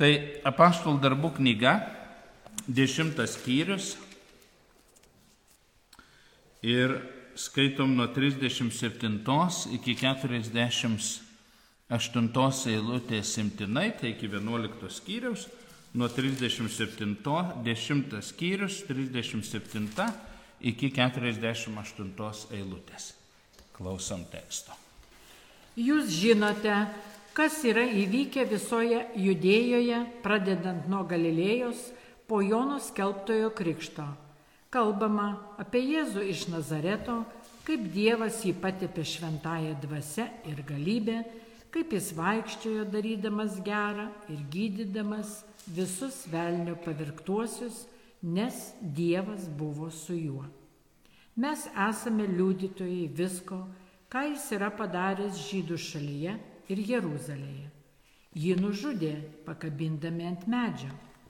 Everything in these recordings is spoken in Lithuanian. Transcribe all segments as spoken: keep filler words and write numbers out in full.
Tai Apaštalų darbų knyga, dešimtas skyrius ir skaitom nuo trisdešimt septintos iki keturiasdešimt aštuntos eilutės imtinai, tai iki vienuoliktos skyriaus, nuo trisdešimt septintos, dešimtas skyrius, trisdešimt septinta iki keturiasdešimt aštuntos eilutės. Klausom teksto. Jūs žinote, kas yra įvykę visoje Judėjoje, pradedant nuo Galilėjos, po Jono skelbtojo krikšto. Kalbama apie Jėzų iš Nazareto, kaip Dievas jį patepė šventąja dvasia ir galybė, kaip jis vaikščiojo darydamas gerą ir gydydamas visus velnio pavirktuosius, nes Dievas buvo su juo. Mes esame liudytojai visko, ką jis yra padaręs Žydų šalyje ir Jeruzalėje. Jį nužudė, pakabindami ant medžio.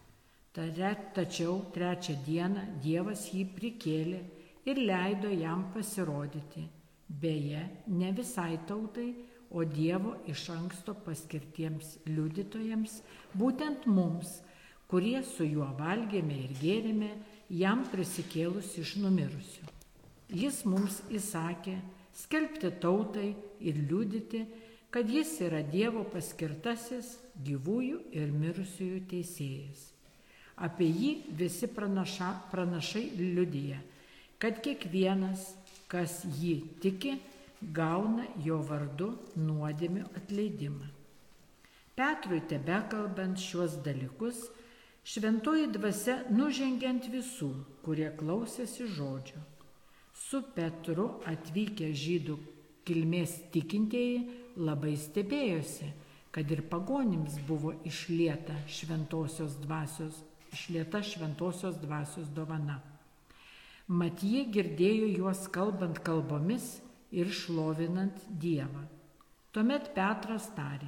Tačiau trečią dieną Dievas jį prikėlė ir leido jam pasirodyti. Beje, ne visai tautai, o Dievo iš anksto paskirtiems liudytojams, būtent mums, kurie su juo valgėme ir gėrėme, jam prisikėlus iš numirusių. Jis mums įsakė skelbti tautai ir liudyti, kad jis yra Dievo paskirtasis gyvųjų ir mirusiųjų teisėjas. Apie jį visi pranaša, pranašai liudija, kad kiekvienas, kas jį tiki, gauna jo vardu nuodėmių atleidimą. Petrui tebekalbant šiuos dalykus, šventoji dvasia nužengė ant visų, kurie klausėsi žodžio. Su Petru atvykę žydų kilmės tikintieji labai stebėjosi, kad ir pagonims buvo išlieta šventosios dvasios, išlieta šventosios dvasios dovana. Mat jie girdėjo juos kalbant kalbomis ir šlovinant Dievą. Tuomet Petras tarė: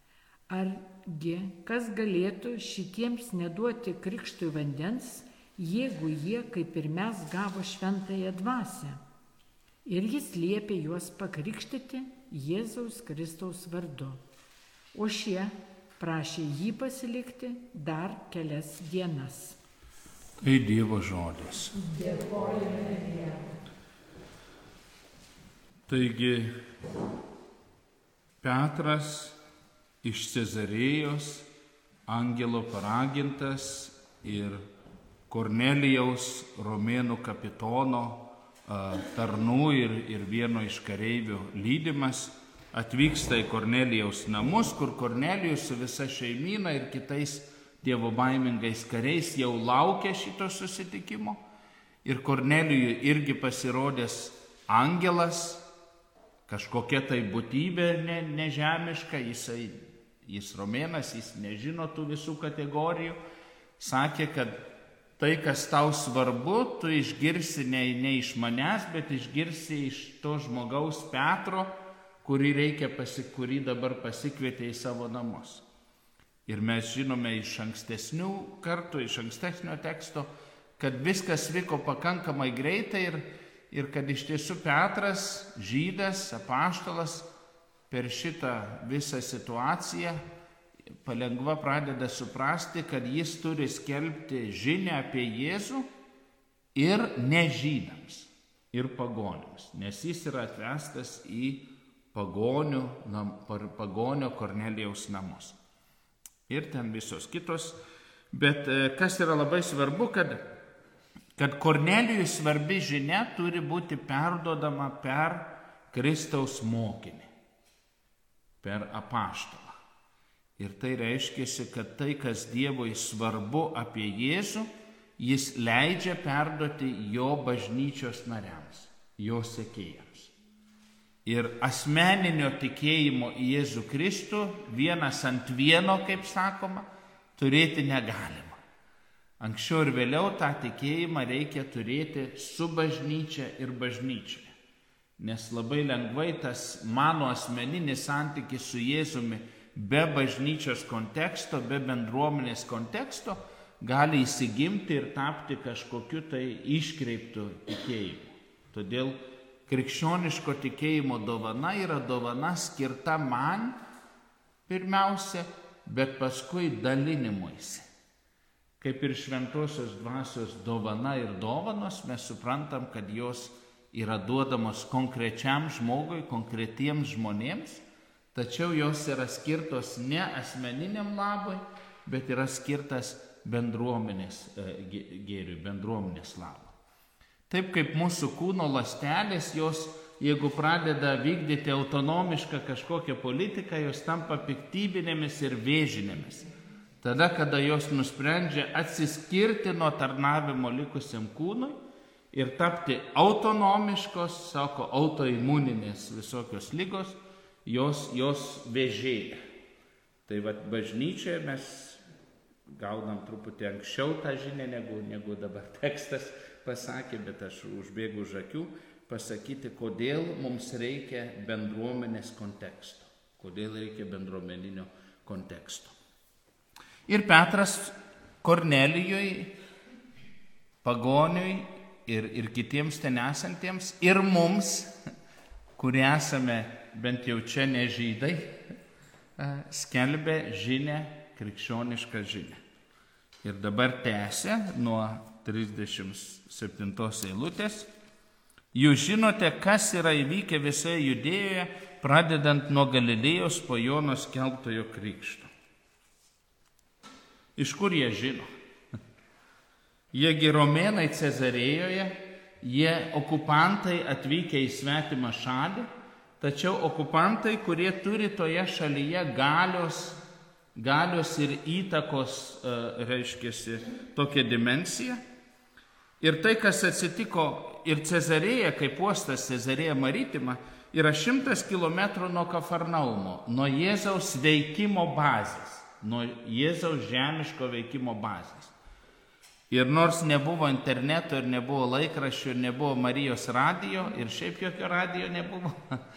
argi kas galėtų šitiems neduoti krikštui vandens, jeigu jie, kaip ir mes, gavo šventąją dvasią? Ir jis liepė juos pakrikštyti Jėzaus Kristaus vardu. O šie prašė jį pasilikti dar kelias dienas. Tai Dievo žodis. Dėkojame Dievui. Taigi Petras iš Cezarėjos, angelo paragintas ir Kornelijaus, romėnų kapitono, tarnų ir, ir vieno iš kareivių lydimas, atvyksta į Kornelijaus namus, kur Kornelijus su visa šeimyna ir kitais dievo baimingais kariais jau laukia šito susitikimo. Ir Kornelijui irgi pasirodęs angelas, kažkokia tai būtybė ne, nežemiška, jisai, jis romėnas, jis nežino tų visų kategorijų, sakė, kad tai, kas tau svarbu, tu išgirsi ne, ne iš manęs, bet išgirsi iš to žmogaus Petro, kurį, reikia pasi, kurį dabar pasikvietė į savo namus. Ir mes žinome iš ankstesnių kartų, iš ankstesnio teksto, kad viskas vyko pakankamai greitai ir, ir kad iš tiesų Petras, žydas, apaštalas, per šitą visą situaciją palengva pradeda suprasti, kad jis turi skelbti žinią apie Jėzų ir nežydams, ir pagonims, nes jis yra atvestas į pagonių, pagonio Kornelijaus namus. Ir ten visos kitos. Bet kas yra labai svarbu, kad, kad Kornelijui svarbi žinia turi būti perduodama per Kristaus mokinį, per apaštalą. Ir tai reiškia, kad tai, kas Dievui svarbu apie Jėzų, jis leidžia perduoti jo bažnyčios nariams, jo sekėjams. Ir asmeninio tikėjimo į Jėzų Kristų vienas ant vieno, kaip sakoma, turėti negalima. Anksčiau ir vėliau tą tikėjimą reikia turėti su bažnyčia ir bažnyčioje. Nes labai lengvai tas mano asmeninis santykis su Jėzumi be bažnyčios konteksto, be bendruomenės konteksto gali įsigimti ir tapti kažkokiu tai iškreiptu tikėjimu. Todėl krikščioniško tikėjimo dovana yra dovana skirta man pirmiausia, bet paskui dalinimuisi. Kaip ir šventosios dvasios dovana ir dovanos, mes suprantam, kad jos yra duodamos konkrečiam žmogui, konkretiems žmonėms, tačiau jos yra skirtos ne asmeniniam labui, bet yra skirtas bendruomenės gėriui, bendruomenės labui. Taip kaip mūsų kūno ląstelės, jos, jeigu pradeda vykdyti autonomišką kažkokią politiką, jos tampa piktybinėmis ir vėžinėmis. Tada, kada jos nusprendžia atsiskirti nuo tarnavimo likusiam kūnui ir tapti autonomiškos, sako, autoimuninės visokios ligos, jos, jos vėžėja. Tai vat bažnyčioje mes gaunam truputį anksčiau tą žinią, negu, negu dabar tekstas pasakė, bet aš užbėgu už akių pasakyti, kodėl mums reikia bendruomenės konteksto, kodėl reikia bendruomeninio konteksto. Ir Petras Kornelijui, pagoniui ir, ir kitiems ten esantiems, ir mums, kurie esame bent jau čia ne žydai, skelbė žinią, krikščionišką žinią. Ir dabar tęsia nuo trisdešimt septintos eilutės. Jūs žinote, kas yra įvykę visoje Judėjoje, pradedant nuo Galilėjos po Jono skelbtojo krikšto. Iš kur jie žino? Jiegi romėnai Cezarėjoje, jie okupantai atvykę į svetimą šalį, tačiau okupantai, kurie turi toje šalyje galios, galios ir įtakos, reiškiasi, tokią dimensiją. Ir tai, kas atsitiko ir Cezarėje, kaip uostas Cezarėja Maritima, yra šimtas kilometrų nuo Kafarnaumo, nuo Jėzaus veikimo bazės, nuo Jėzaus žemiško veikimo bazės. Ir nors nebuvo interneto, ir nebuvo laikraščių, ir nebuvo Marijos radijo, ir šiaip jokio radijo nebuvo,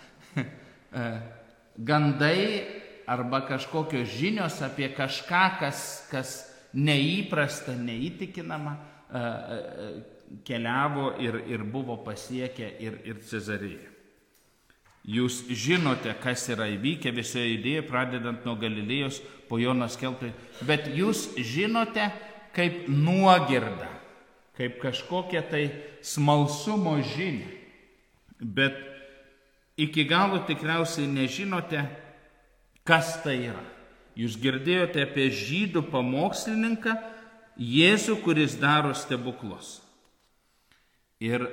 gandai arba kažkokios žinios apie kažką, kas, kas neįprasta, neįtikinama, keliavo ir, ir buvo pasiekę ir, ir Cezarėje. Jūs žinote, kas yra įvykę visoje Judėjoje, pradedant nuo Galilėjos po Jono skelbtojo, bet jūs žinote kaip nuogirdą, kaip kažkokią tai smalsumo žinią, bet iki galo tikriausiai nežinote, kas tai yra. Jūs girdėjote apie žydų pamokslininką Jėzų, kuris daro stebuklus. Ir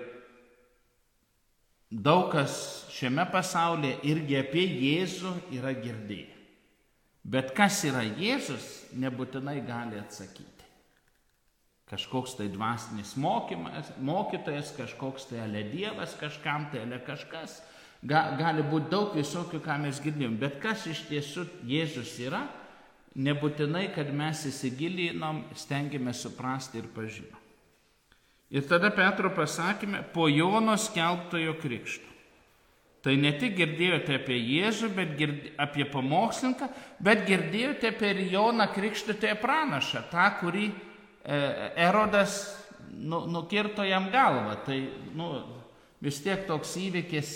daug kas šiame pasaulyje irgi apie Jėzų yra girdėję. Bet kas yra Jėzus, nebūtinai gali atsakyti. Kažkoks tai dvasinis mokymas, mokytojas, kažkoks tai ale Dievas, kažkam tai ale kažkas. Ga, gali būti daug visokių, ką mes girdėjom. Bet kas iš tiesų Jėzus yra, nebūtinai, kad mes įsigilinom, stengiame suprasti ir pažinom. Ir tada Petro pasakėme, po Jono skelbtojo krikšto. Tai ne tik girdėjote apie Jėzų, bet girdi, apie pamokslininką, bet girdėjote apie Joną krikštytoją pranašą, tą, kurį e, Erodas nu, nukirto jam galvą. Tai nu, vis tiek toks įvykis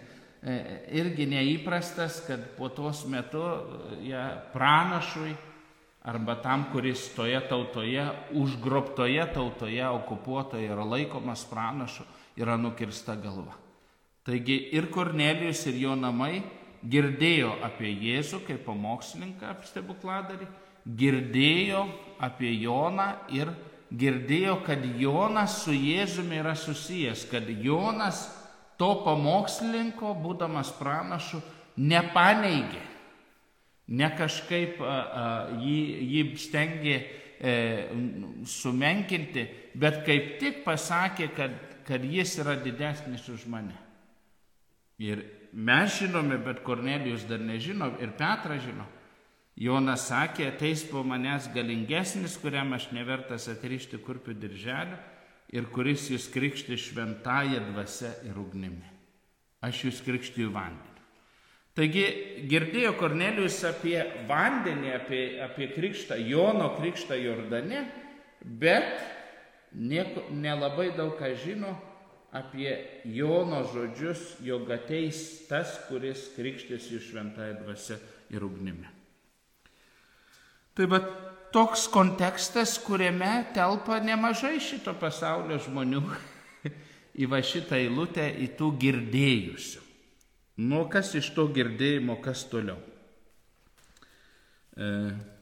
irgi neįprastas, kad po tos metu ja, pranašui arba tam, kuris toje tautoje, užgrobtoje tautoje, okupuotoje yra laikomas pranašu, yra nukirsta galva. Taigi ir Kornelijus, ir jo namai girdėjo apie Jėzų kaip pamokslininką stebukladarį, girdėjo apie Joną ir girdėjo, kad Jonas su Jėzumi yra susijęs, kad Jonas to pamokslininko, būdamas pranašu, nepaneigė, ne kažkaip a, a, jį, jį stengė e, sumenkinti, bet kaip tik pasakė, kad, kad jis yra didesnis už mane. Ir mes žinome, bet Kornelijus dar nežino, ir Petras žino. Jonas sakė, ateis po manęs galingesnis, kuriam aš nevertas atrišti kurpių dirželių, ir kuris jūs krikšti šventąja dvasia ir ugnimi. Aš jūs krikštiju vandeniu. Taigi girdėjo Kornelijus apie vandenį, apie, apie krikštą, Jono krikštą Jordane, bet nieko, nelabai daug ką žino apie Jono žodžius, jog ateis tas, kuris krikštys jūs šventąja dvasia ir ugnimi. Tai va toks kontekstas, kuriame telpa nemažai šito pasaulio žmonių į va šitą eilutę, į tų girdėjusių. Nu, kas iš to girdėjimo, kas toliau? E,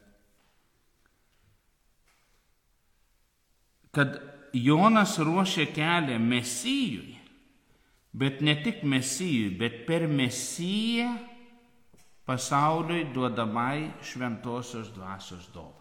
kad Jonas ruošia kelią Mesijui, bet ne tik Mesijui, bet per Mesiją pasauliui duodamai šventosios dvasios dovaną.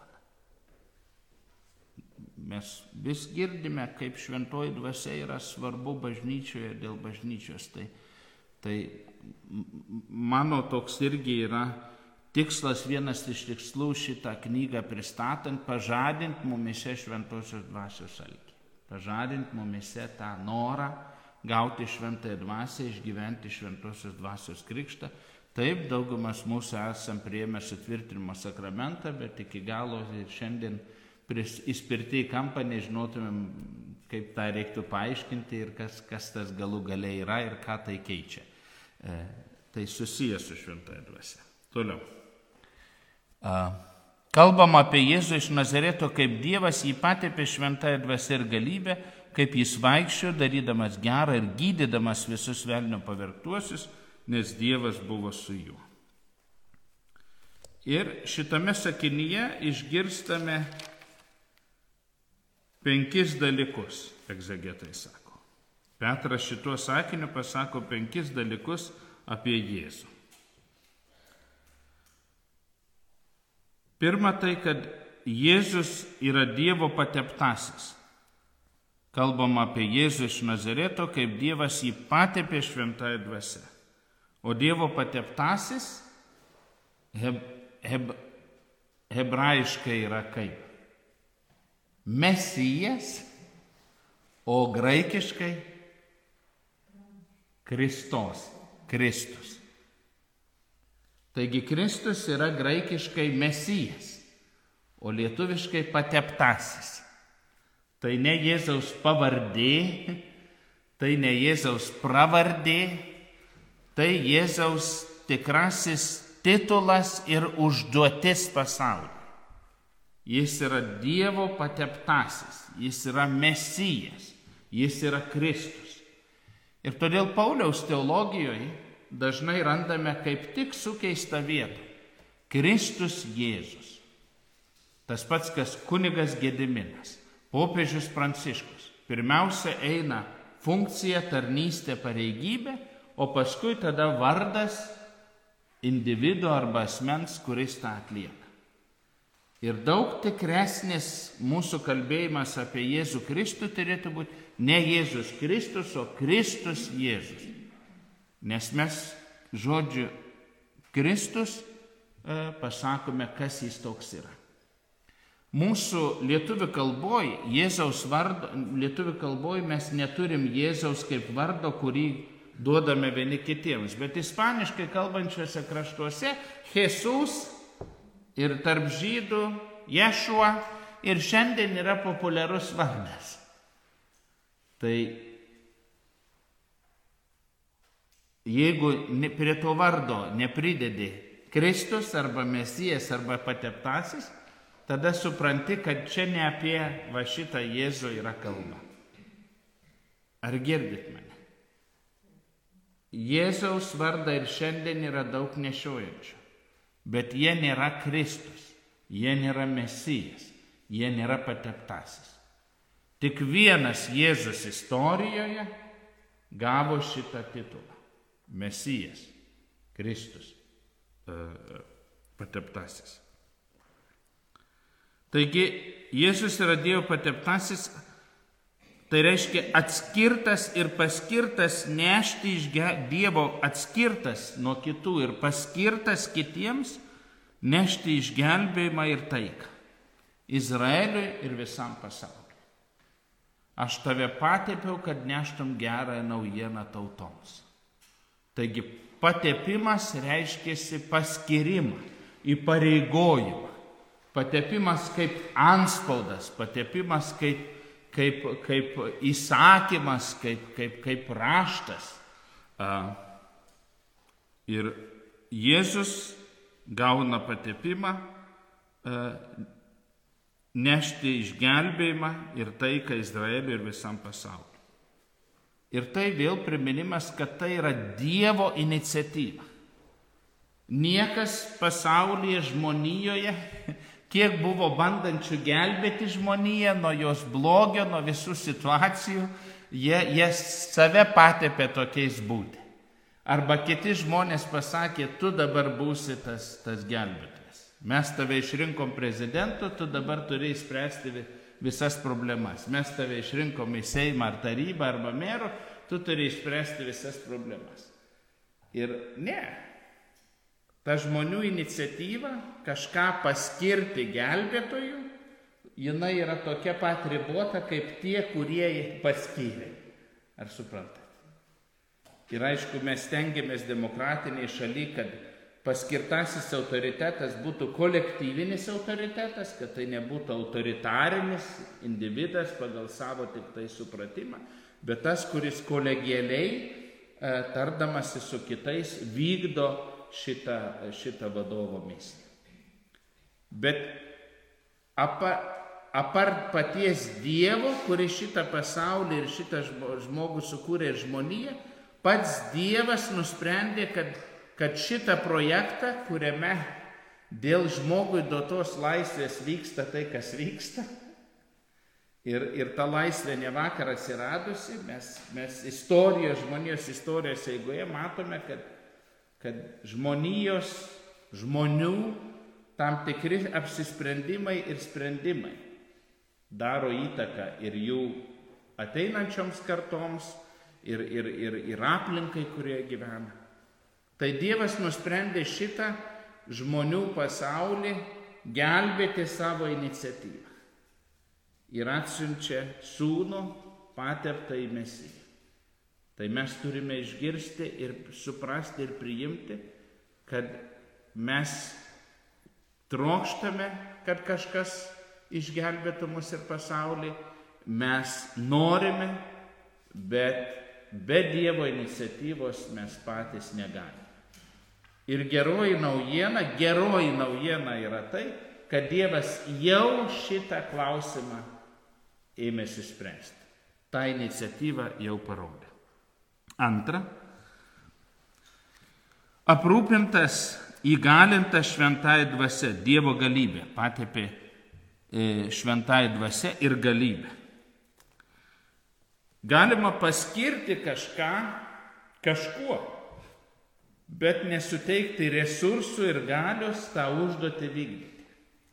Mes vis girdime, kaip šventoji dvasia yra svarbu bažnyčioje dėl bažnyčios. Tai, tai mano toks irgi yra tikslas, vienas iš tikslų šitą knygą pristatant, pažadinti mumise šventosios dvasios alkį. Pažadinti mumise tą norą gauti šventąją dvasią, išgyventi šventosios dvasios krikštą. Taip, daugumas mūsų esam priėmę sutvirtinimo sakramentą, bet iki galo ir šiandien įspirti į kampą nežinotumėm, kaip tą reiktų paaiškinti ir kas, kas tas galų galiai yra ir ką tai keičia. E, tai susijęs su šventąja dvasia. Toliau. A, kalbam apie Jėzų iš Nazareto, kaip Dievas jį patepė šventąja dvasia ir galybė, kaip jis vaikščiojo, darydamas gerą ir gydydamas visus velnio pavergtuosius, nes Dievas buvo su juo. Ir šitame sakinyje išgirstame penkis dalykus, egzegetai sako. Petras šituo sakiniu pasako penkis dalykus apie Jėzų. Pirma tai, kad Jėzus yra Dievo pateptasis. Kalbam apie Jėzų iš Nazareto, kaip Dievas jį patepė šventąja dvasia. O Dievo pateptasis heb, heb, hebrajiškai yra kaip? Mesijas, o graikiškai Kristos, Kristus. Taigi Kristus yra graikiškai Mesijas, o lietuviškai pateptasis. Tai ne Jėzaus pavardė, tai ne Jėzaus pravardė, tai Jėzaus tikrasis titulas ir užduotis pasauliui. Jis yra Dievo pateptasis, jis yra Mesijas, jis yra Kristus. Ir todėl Pauliaus teologijoje dažnai randame kaip tik sukeistą vietą. Kristus Jėzus. Tas pats, kas kunigas Gediminas, popiežius Pranciškus. Pirmiausia eina funkcija, tarnystė, pareigybė, o paskui tada vardas individo arba asmens, kuris tą atlieka. Ir daug tikresnis mūsų kalbėjimas apie Jėzų Kristų turėtų būti ne Jėzus Kristus, o Kristus Jėzus. Nes mes žodžiu Kristus e, pasakome, kas jis toks yra. Mūsų lietuvių kalboje, Jėzaus vardo, lietuvių kalboje mes neturim Jėzaus kaip vardo, kurį duodame vieni kitiems. Bet ispaniškai kalbančiuose kraštuose Jesus ir tarp žydų Ješua ir šiandien yra populiarus vardas. Tai jeigu prie to vardo nepridedi Kristus arba Mesijas arba pateptasis, tada supranti, kad čia ne apie va šitą Jėzų yra kalba. Ar girdit mane? Jėzaus vardą ir šiandien yra daug nešiojančių, bet jie nėra Kristus, jie nėra Mesijas, jie nėra pateptasis. Tik vienas Jėzus istorijoje gavo šitą titulą. Mesijas, Kristus, pateptasis. Taigi, Jėzus yra Dievo pateptasis, tai reiškia atskirtas ir paskirtas nešti iš Dievo, atskirtas nuo kitų ir paskirtas kitiems nešti išgelbėjimą ir taiką Izraeliui ir visam pasauliui. Aš tave patepiau, kad neštum gerąją naujieną tautoms. Taigi patepimas reiškiasi paskirimą, įpareigojimą. Patepimas kaip antspaudas, patepimas kaip, kaip, kaip įsakymas, kaip, kaip, kaip raštas. Ir Jėzus gauna patepimą nešti išgelbėjimą ir taiką Izraeliui ir visam pasauliu. Ir tai vėl priminimas, kad tai yra Dievo iniciatyva. Niekas pasaulyje, žmonijoje, kiek buvo bandančių gelbėti žmoniją nuo jos blogio, nuo visų situacijų, jie, jie save patepė tokiais būti. Arba kiti žmonės pasakė, tu dabar būsi tas, tas gelbėtojas. Mes tave išrinkom prezidentu, tu dabar turi spręsti visas problemas. Mes tave išrinkom į Seimą ar tarybą arba merų, tu turi išspręsti visas problemas. Ir ne. Ta žmonių iniciatyva kažką paskirti gelbėtojų, jinai yra tokia pat ribota, kaip tie, kurie paskyrė. Ar suprantate? Ir aišku, mes stengiamės demokratiniai šaly, kad paskirtasis autoritetas būtų kolektyvinis autoritetas, kad tai nebūtų autoritarinis individas pagal savo tik tai supratimą, bet tas, kuris kolegialiai, tardamasi su kitais, vykdo šitą, šitą vadovo misiją. Bet apa, apart paties Dievo, kuris šitą pasaulį ir šitą žmogų sukūrė ir žmoniją, pats Dievas nusprendė, kad, kad šitą projektą, kuriame dėl žmogui duotos laisvės vyksta tai, kas vyksta, ir, ir ta laisvė ne vakar atsiradusi, mes, mes istorijos, žmonijos istorijos eigoje matome, kad kad žmonijos, žmonių tam tikri apsisprendimai ir sprendimai daro įtaką ir jų ateinančioms kartoms, ir, ir, ir, ir aplinkai, kurie gyvena. Tai Dievas nusprendė šitą žmonių pasaulį gelbėti savo iniciatyvą. Ir atsiunčia sūnų pateptą į Mesiją. Tai mes turime išgirsti ir suprasti ir priimti, kad mes trokštame, kad kažkas išgelbėtų mus ir pasaulį, mes norime, bet be Dievo iniciatyvos mes patys negalime. Ir geroji naujiena, geroji naujiena yra tai, kad Dievas jau šitą klausimą ėmėsi spręsti. Ta iniciatyva jau parodė. Antra, aprūpintas, įgalintas šventąja dvasia, Dievo galybė, patepė šventąja dvasia ir galybė. Galima paskirti kažką kažkuo, bet nesuteikti resursų ir galios tą užduotį vykdyti.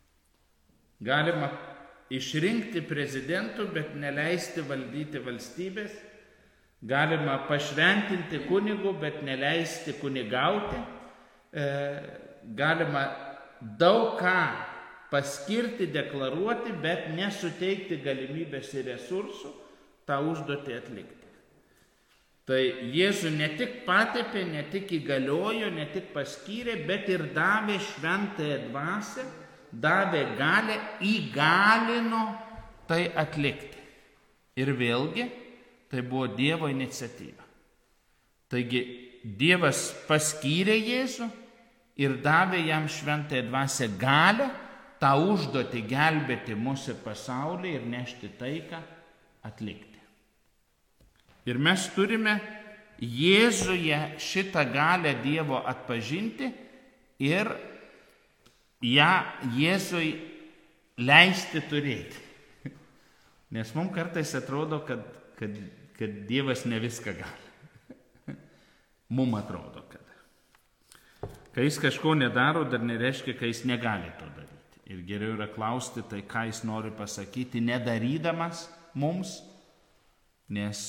Galima išrinkti prezidentų, bet neleisti valdyti valstybės. Galima pašventinti kunigų, bet neleisti kunigauti. E, galima daug ką paskirti, deklaruoti, bet nesuteikti galimybės ir resursų tą užduotį atlikti. Tai Jėzų ne tik patepė, ne tik įgaliojo, ne tik paskyrė, bet ir davė šventąją dvasią, davė galią, įgalino tai atlikti. Ir vėlgi, tai buvo Dievo iniciatyva. Taigi Dievas paskyrė Jėzų ir davė jam šventąją dvasią galią tą užduotį gelbėti mūsų pasaulį ir nešti taiką atlikti. Ir mes turime Jėzuje šitą galią Dievo atpažinti ir ją Jėzui leisti turėti. Nes mums kartais atrodo, kad, kad kad Dievas ne viską gali. Mums atrodo, kad. Kai jis kažko nedaro, dar nereiškia, kad jis negali to daryti. Ir geriau yra klausti, tai ką jis nori pasakyti, nedarydamas mums, nes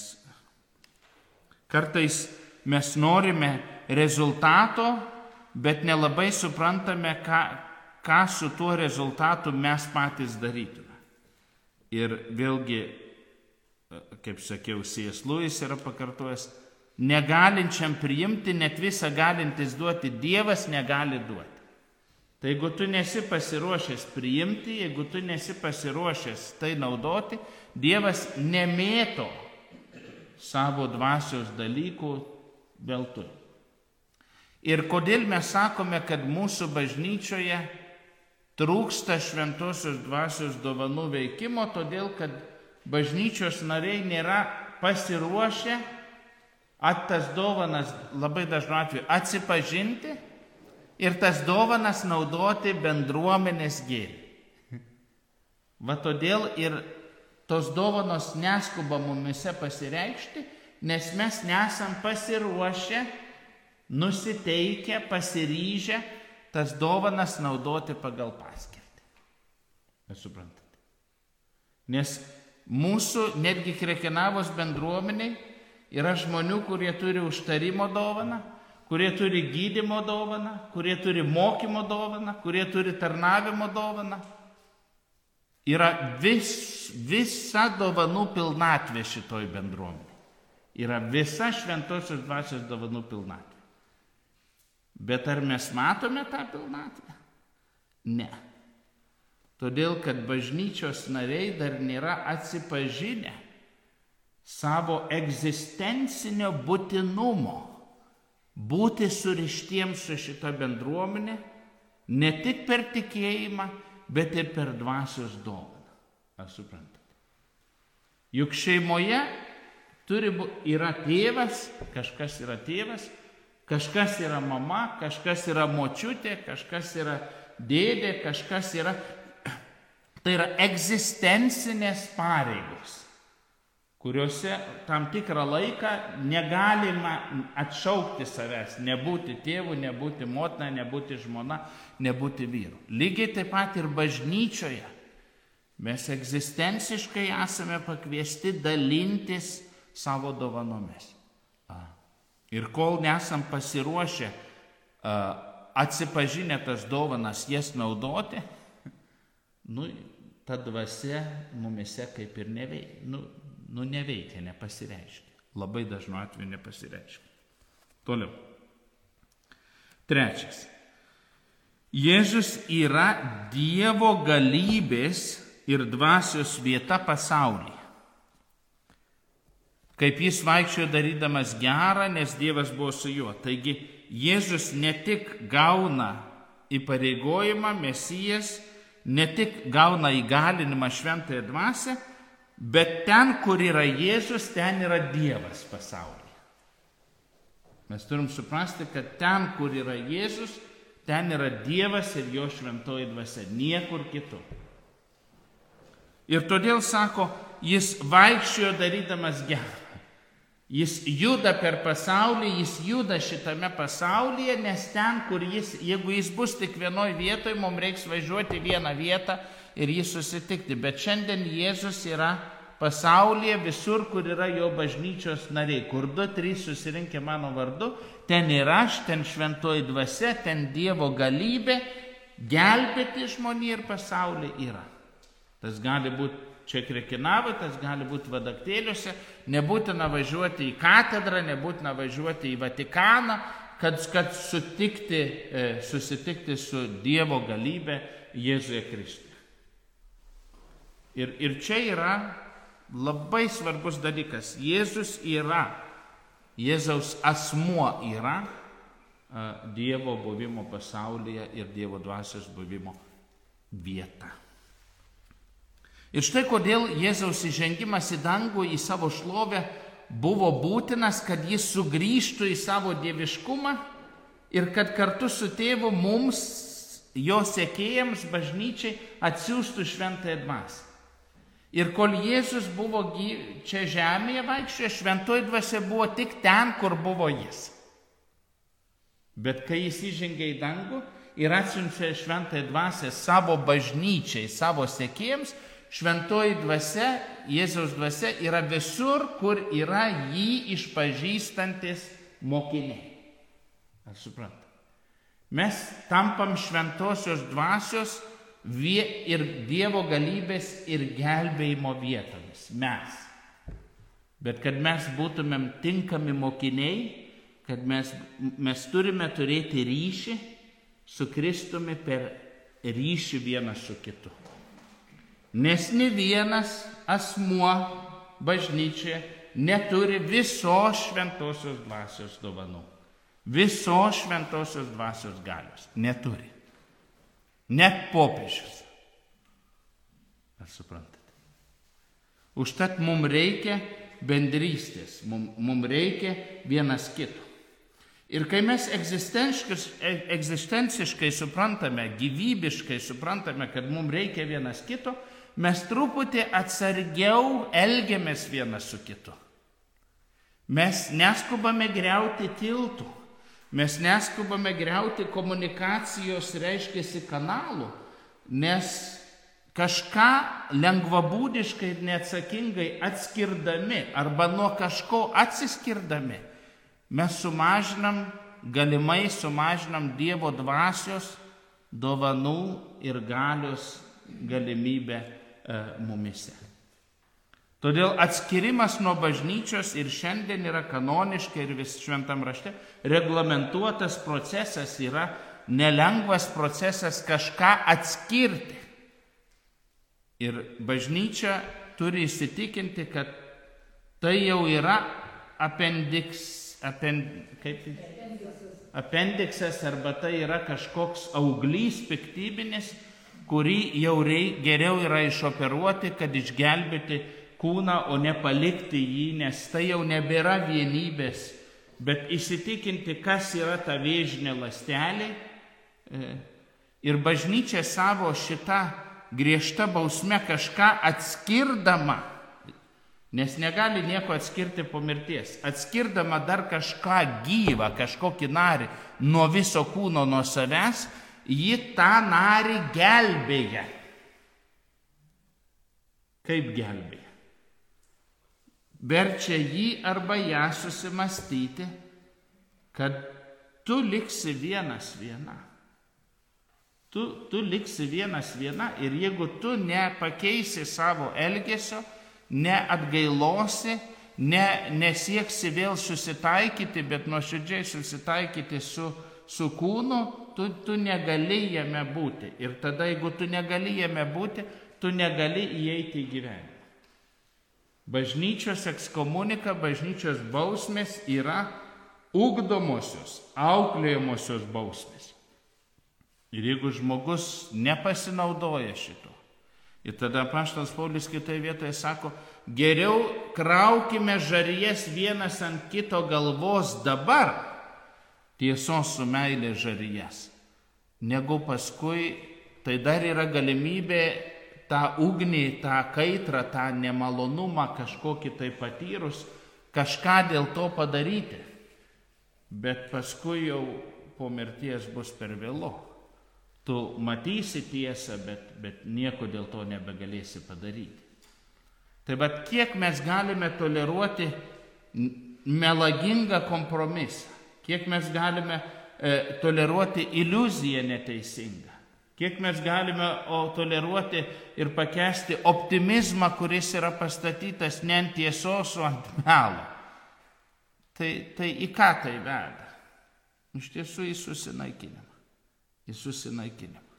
kartais mes norime rezultato, bet nelabai suprantame, ką, ką su tuo rezultatu mes patys darytume. Ir vėlgi, kaip sakiau, C S Lewis yra pakartojęs, negalinčiam priimti, net visą galintis duoti, Dievas negali duoti. Tai jeigu tu nesi pasiruošęs priimti, jeigu tu nesi pasiruošęs tai naudoti, Dievas nemėto savo dvasios dalykų veltui. Ir kodėl mes sakome, kad mūsų bažnyčioje trūksta šventosios dvasios dovanų veikimo, todėl kad bažnyčios nariai nėra pasiruošę at tas dovanas labai dažnu atveju atsipažinti ir tas dovanas naudoti bendruomenės gėriui. Va todėl ir tos dovanos neskuba mumise pasireikšti, nes mes nesam pasiruošę, nusiteikę, pasiryžę tas dovanas naudoti pagal paskirtį. Jūs suprantate? Nes mūsų netgi Krekenavos bendruomeniai yra žmonių, kurie turi užtarimo dovaną, kurie turi gydymo dovaną, kurie turi mokymo dovaną, kurie turi tarnavimo dovaną. Yra vis, visa dovanų pilnatvė šitoj bendruomenė. Yra visa šventosios dvasios dovanų pilnatvė. Bet ar mes matome tą pilnatvę? Ne. Todėl, kad bažnyčios nariai dar nėra atsipažinę savo egzistencinio būtinumo būti surištiems su šita bendruomenė, ne tik per tikėjimą, bet ir per dvasios dovaną. Ar suprantate? Juk šeimoje turi būti, yra tėvas, kažkas yra tėvas, kažkas yra mama, kažkas yra močiutė, kažkas yra dėdė, kažkas yra... Tai yra egzistencinės pareigos, kuriuose tam tikrą laiką negalima atšaukti savęs, nebūti tėvu, nebūti motina, nebūti žmona, nebūti vyru. Lygiai taip pat ir bažnyčioje mes egzistenciškai esame pakviesti dalintis savo dovanomis. Ir kol nesam pasiruošę atsipažinę tas dovanas jas naudoti, nu, ta dvasia mumise kaip ir neveikia, nu, nu neveikia, nepasireiškia. Labai dažnu atveju nepasireiškia. Toliau. Trečias. Jėzus yra Dievo galybės ir dvasios vieta pasaulyje. Kaip jis vaikščiojo darydamas gerą, nes Dievas buvo su juo. Taigi Jėzus ne tik gauna įpareigojimą, Mesijas, ne tik gauna įgalinimą šventąją dvasią, bet ten, kur yra Jėzus, ten yra Dievas pasaulyje. Mes turim suprasti, kad ten, kur yra Jėzus, ten yra Dievas ir jo šventoji dvasia, niekur kitur. Ir todėl sako, jis vaikščiojo darydamas gerą. Jis juda per pasaulį, jis juda šitame pasaulyje, nes ten, kur jis, jeigu jis bus tik vienoj vietoj, mums reiks važiuoti vieną vietą ir jį susitikti. Bet šiandien Jėzus yra pasaulyje visur, kur yra jo bažnyčios nariai. Kur du, trys susirinkę mano vardu, ten ir aš, ten šventoji dvasia, ten Dievo galybė, gelbėti žmonį ir pasaulį yra. Tas gali būti čia Krekenavoje, tas gali būti vadaktėliuose, nebūtina važiuoti į katedrą, nebūtina važiuoti į Vatikaną, kad, kad sutikti, susitikti su Dievo galybė Jėzuje Kristuje. Ir, ir čia yra labai svarbus dalykas. Jėzus yra, Jėzaus asmuo yra Dievo buvimo pasaulyje ir Dievo dvasios buvimo vieta. Ir štai kodėl Jėzaus įžengimas į dangų, į savo šlovę buvo būtinas, kad jis sugrįžtų į savo dieviškumą ir kad kartu su tėvu mums, jo sekėjams, bažnyčiai atsiųstų šventąją dvasią. Ir kol Jėzus buvo čia žemėje vaikščiojo, šventoji dvasia buvo tik ten, kur buvo jis. Bet kai jis įžengė į dangų ir atsiuntė šventąją dvasią savo bažnyčiai, savo sekėjams, šventoji dvasia, Jėzaus dvasia yra visur, kur yra jį išpažįstantis mokiniai. Ar supranta? Mes tampam šventosios dvasios ir Dievo galybės ir gelbėjimo vietomis. Mes. Bet kad mes būtumėm tinkami mokiniai, kad mes, mes turime turėti ryšį su Kristumi per ryšį vienas su kitu. Nes ne vienas asmuo bažnyčioje neturi visos šventosios dvasios dovanų. Visos šventosios dvasios galios. Neturi. net popiežius. Ar suprantate? Užtat mums reikia bendrystės, mums, mums reikia vienas kito. Ir kai mes egzistenciškai suprantame, gyvybiškai suprantame, kad mums reikia vienas kito, mes truputį atsargiau elgiamės vienas su kitu. Mes neskubame griauti tiltų, mes neskubame griauti komunikacijos, reiškiasi, kanalų, nes kažką lengvabūdiškai ir neatsakingai atskirdami arba nuo kažko atsiskirdami, mes sumažinam, galimai sumažinam Dievo dvasios, dovanų ir galios galimybę e, mumise. Todėl atskirimas nuo bažnyčios ir šiandien yra kanoniškai ir vis šventam rašte reglamentuotas procesas, yra nelengvas procesas kažką atskirti. Ir bažnyčia turi įsitikinti, kad tai jau yra apendiks, apend, kaip, apendiksas arba tai yra kažkoks auglys piktybinis, kurį jau reik, geriau yra išoperuoti, kad išgelbėti kūną, o ne palikti jį, nes tai jau nebėra vienybės, bet įsitikinti, kas yra ta vėžinė ląstelė. Ir bažnyčia savo šitą griežtą bausmę kažką atskirdama, nes negali nieko atskirti po mirties, atskirdama dar kažką gyvą, kažkokį narį nuo viso kūno, nuo savęs, ji tą narį gelbėja. Kaip gelbėja? Verčia jį arba ją susimastyti, kad tu liksi vienas viena. Tu, tu liksi vienas viena ir jeigu tu nepakeisi savo elgesio, neatgailosi, ne, nesieksi vėl susitaikyti, bet nuoširdžiai susitaikyti su, su kūnu, tu, tu negali jame būti. Ir tada, jeigu tu negali jame būti, tu negali įeiti į gyvenimą. Bažnyčios ekskomunika, bažnyčios bausmės yra ugdomosios, auklėjamosios bausmės. Ir jeigu žmogus nepasinaudoja šito, ir tada apaštalas Paulius kitoje vietoje sako, geriau kraukime žarijas vienas ant kito galvos dabar, tiesos su meilė žarijas, negu paskui tai dar yra galimybė tą ugnį, tą kaitrą, tą nemalonumą kažkokį tai patyrus, kažką dėl to padaryti. Bet paskui jau po mirties bus per vėlu. Tu matysi tiesą, bet, bet nieko dėl to nebegalėsi padaryti. Tai bet kiek mes galime toleruoti melagingą kompromisą, kiek mes galime e, toleruoti iliuziją neteisingą. Kiek mes galime o, toleruoti ir pakęsti optimizmą, kuris yra pastatytas ne ant tiesos, o ant melo. Tai, tai į ką tai veda? Iš tiesų į susinaikinimą. Į susinaikinimą.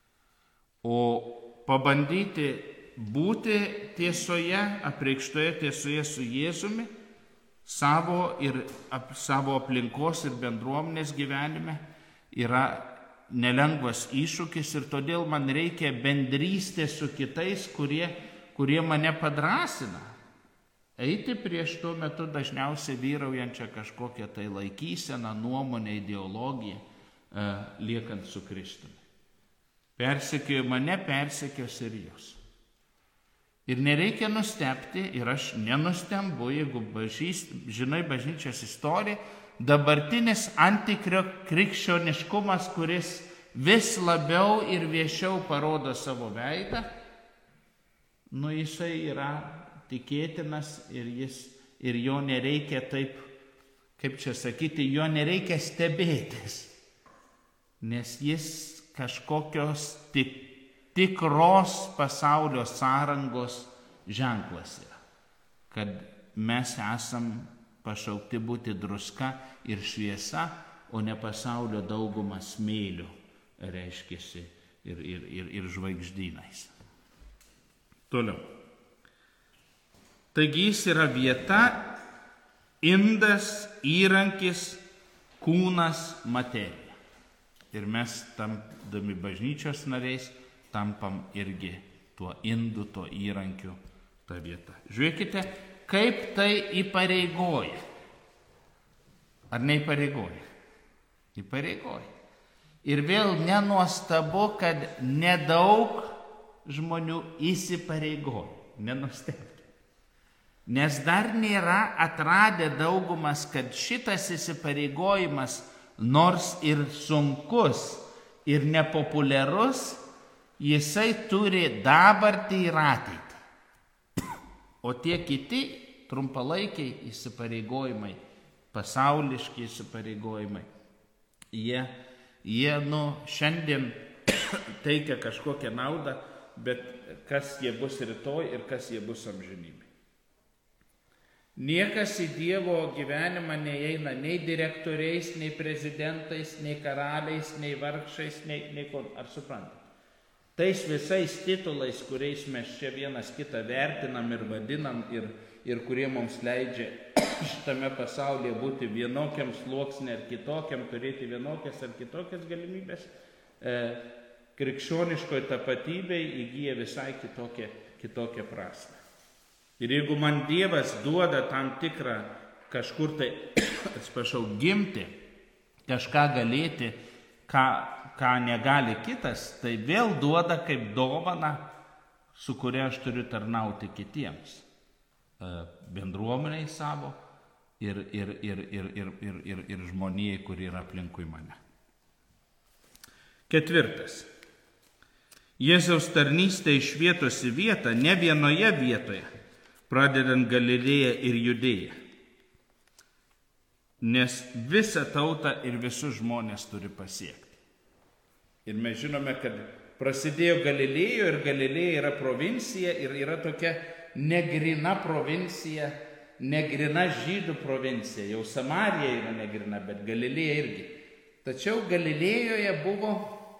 O pabandyti būti tiesoje, apreikštoje tiesoje su Jėzumi, savo ir ap, savo aplinkos ir bendruomenės gyvenime yra nelengvas iššūkis ir todėl man reikia bendrystės su kitais, kurie, kurie mane padrasina. Eiti prieš tuo metu dažniausiai vyraujančią kažkokią tai laikyseną, nuomonę, ideologiją, e, liekant su Kristumi. Persekioja mane, persekios ir jūs. Ir nereikia nustebti, ir aš nenustembu, jeigu bažys, žinai bažnyčios istoriją, dabartinis antikrikščioniškumas, kuris vis labiau ir viešiau parodo savo veidą, nu jisai yra tikėtinas ir, jis, ir jo nereikia taip, kaip čia sakyti, jo nereikia stebėtis, nes jis kažkokios tik, tikros pasaulio sąrangos ženklas yra, kad mes esam pašaukti būti druska ir šviesa, o ne pasaulio daugumą smėlių, reiškiasi, ir, ir, ir, ir žvaigždynais. Toliau. Taigi jis yra vieta, indas, įrankis, kūnas, materija. Ir mes, tampdami bažnyčios nariais, tampam irgi tuo indu, tuo įrankiu, ta vieta. Žiūrėkite, kaip tai įpareigoja. Ar neįpareigoja? Įpareigoja. Ir vėl nenuostabu, kad nedaug žmonių įsipareigoja. Nenustebkite. Nes dar nėra atradę daugumas, kad šitas įsipareigojimas, nors ir sunkus, ir nepopuliarus, jisai turi dabartį ir ateitį. O tie kiti trumpalaikiai įsipareigojimai, pasauliški įsipareigojimai, jie, jie nu, šiandien teikia kažkokią naudą, bet kas jie bus rytoj ir kas jie bus amžinybė. Niekas į Dievo gyvenimą neįeina nei direktoriais, nei prezidentais, nei karaliais, nei vargšais, nei, nei ko. Ar suprantate? Tais visais titulais, kuriais mes čia vienas kitą vertinam ir vadinam ir, ir kurie mums leidžia šitame pasaulyje būti vienokiam sluoksnė ar kitokiam, turėti vienokias ar kitokias galimybės, e, krikščioniškoji tapatybė įgyja visai kitokią, kitokią prasmę. Ir jeigu man Dievas duoda tam tikrą kažkur tai, atsiprašau, gimti, kažką galėti, ką, ką negali kitas, tai vėl duoda kaip dovana, su kuria aš turiu tarnauti kitiems, bendruomeniai savo ir, ir, ir, ir, ir, ir, ir, ir žmonijai, kuri yra aplinkui mane. Ketvirtas. Jėzaus tarnystė iš vietos į vietą, ne vienoje vietoje, pradedant Galilėją ir Judėją. Nes visą tautą ir visus žmonės turi pasiekti. Ir mes žinome, kad prasidėjo Galilėjo ir Galilėja yra provincija ir yra tokia negrina provincija, negrina žydų provincija. Jau Samarija yra negrina, bet Galilėja irgi. Tačiau Galilėjoje buvo,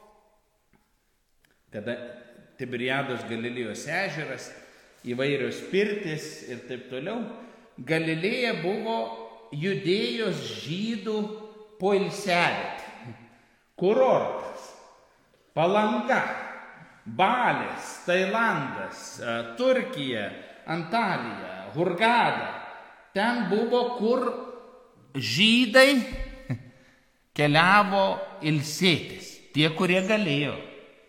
kada Tiberiados Galilėjos ežeras, įvairios pirtis ir taip toliau, Galilėja buvo Judėjos žydų poilsiavietė, kurortas, Palanga, Balis, Tailandas, Turkija, Antalija, Hurgada. Ten buvo, kur žydai keliavo ilsėtis, tie, kurie galėjo.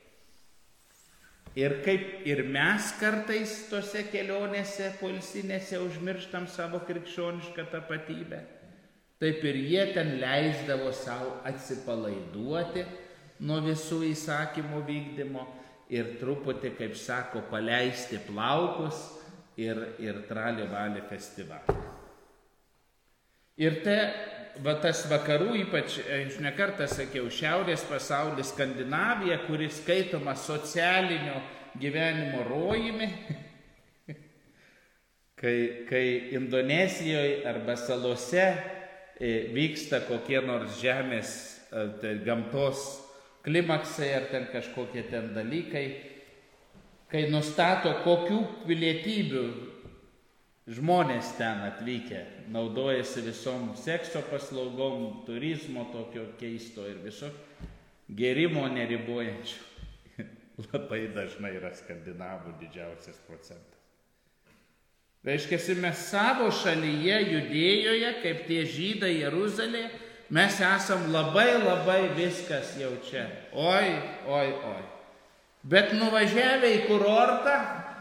Ir kaip ir mes kartais tose kelionėse poilsinėse užmirštam savo krikščionišką tapatybę, taip ir jie ten leisdavo savo atsipalaiduoti nuo visų įsakymų vykdymo ir truputį, kaip sako, paleisti plaukus ir, ir trali valį festivalį. Ir te, va, tas vakarų, ypač, aš ne kartą sakiau, šiaurės pasaulis, Skandinavija, kuris skaitoma socialinio gyvenimo rojimi, kai, kai Indonezijoje arba salose e, vyksta kokie nors žemės, tai gamtos klimaksai ar ten kažkokie ten dalykai, kai nustato, kokių pilietybių žmonės ten atvykę naudojasi visom sekso paslaugom, turizmo tokio keisto ir viso gerimo neribojančio. Labai dažnai yra skandinavų didžiausias procentas. Reiškia, mes savo šalyje, Judėjoje, kaip tie žydai Jeruzalėje, mes esam labai labai viskas jau čia. Oi, oi, oi. Bet nuvažiavę į kurortą,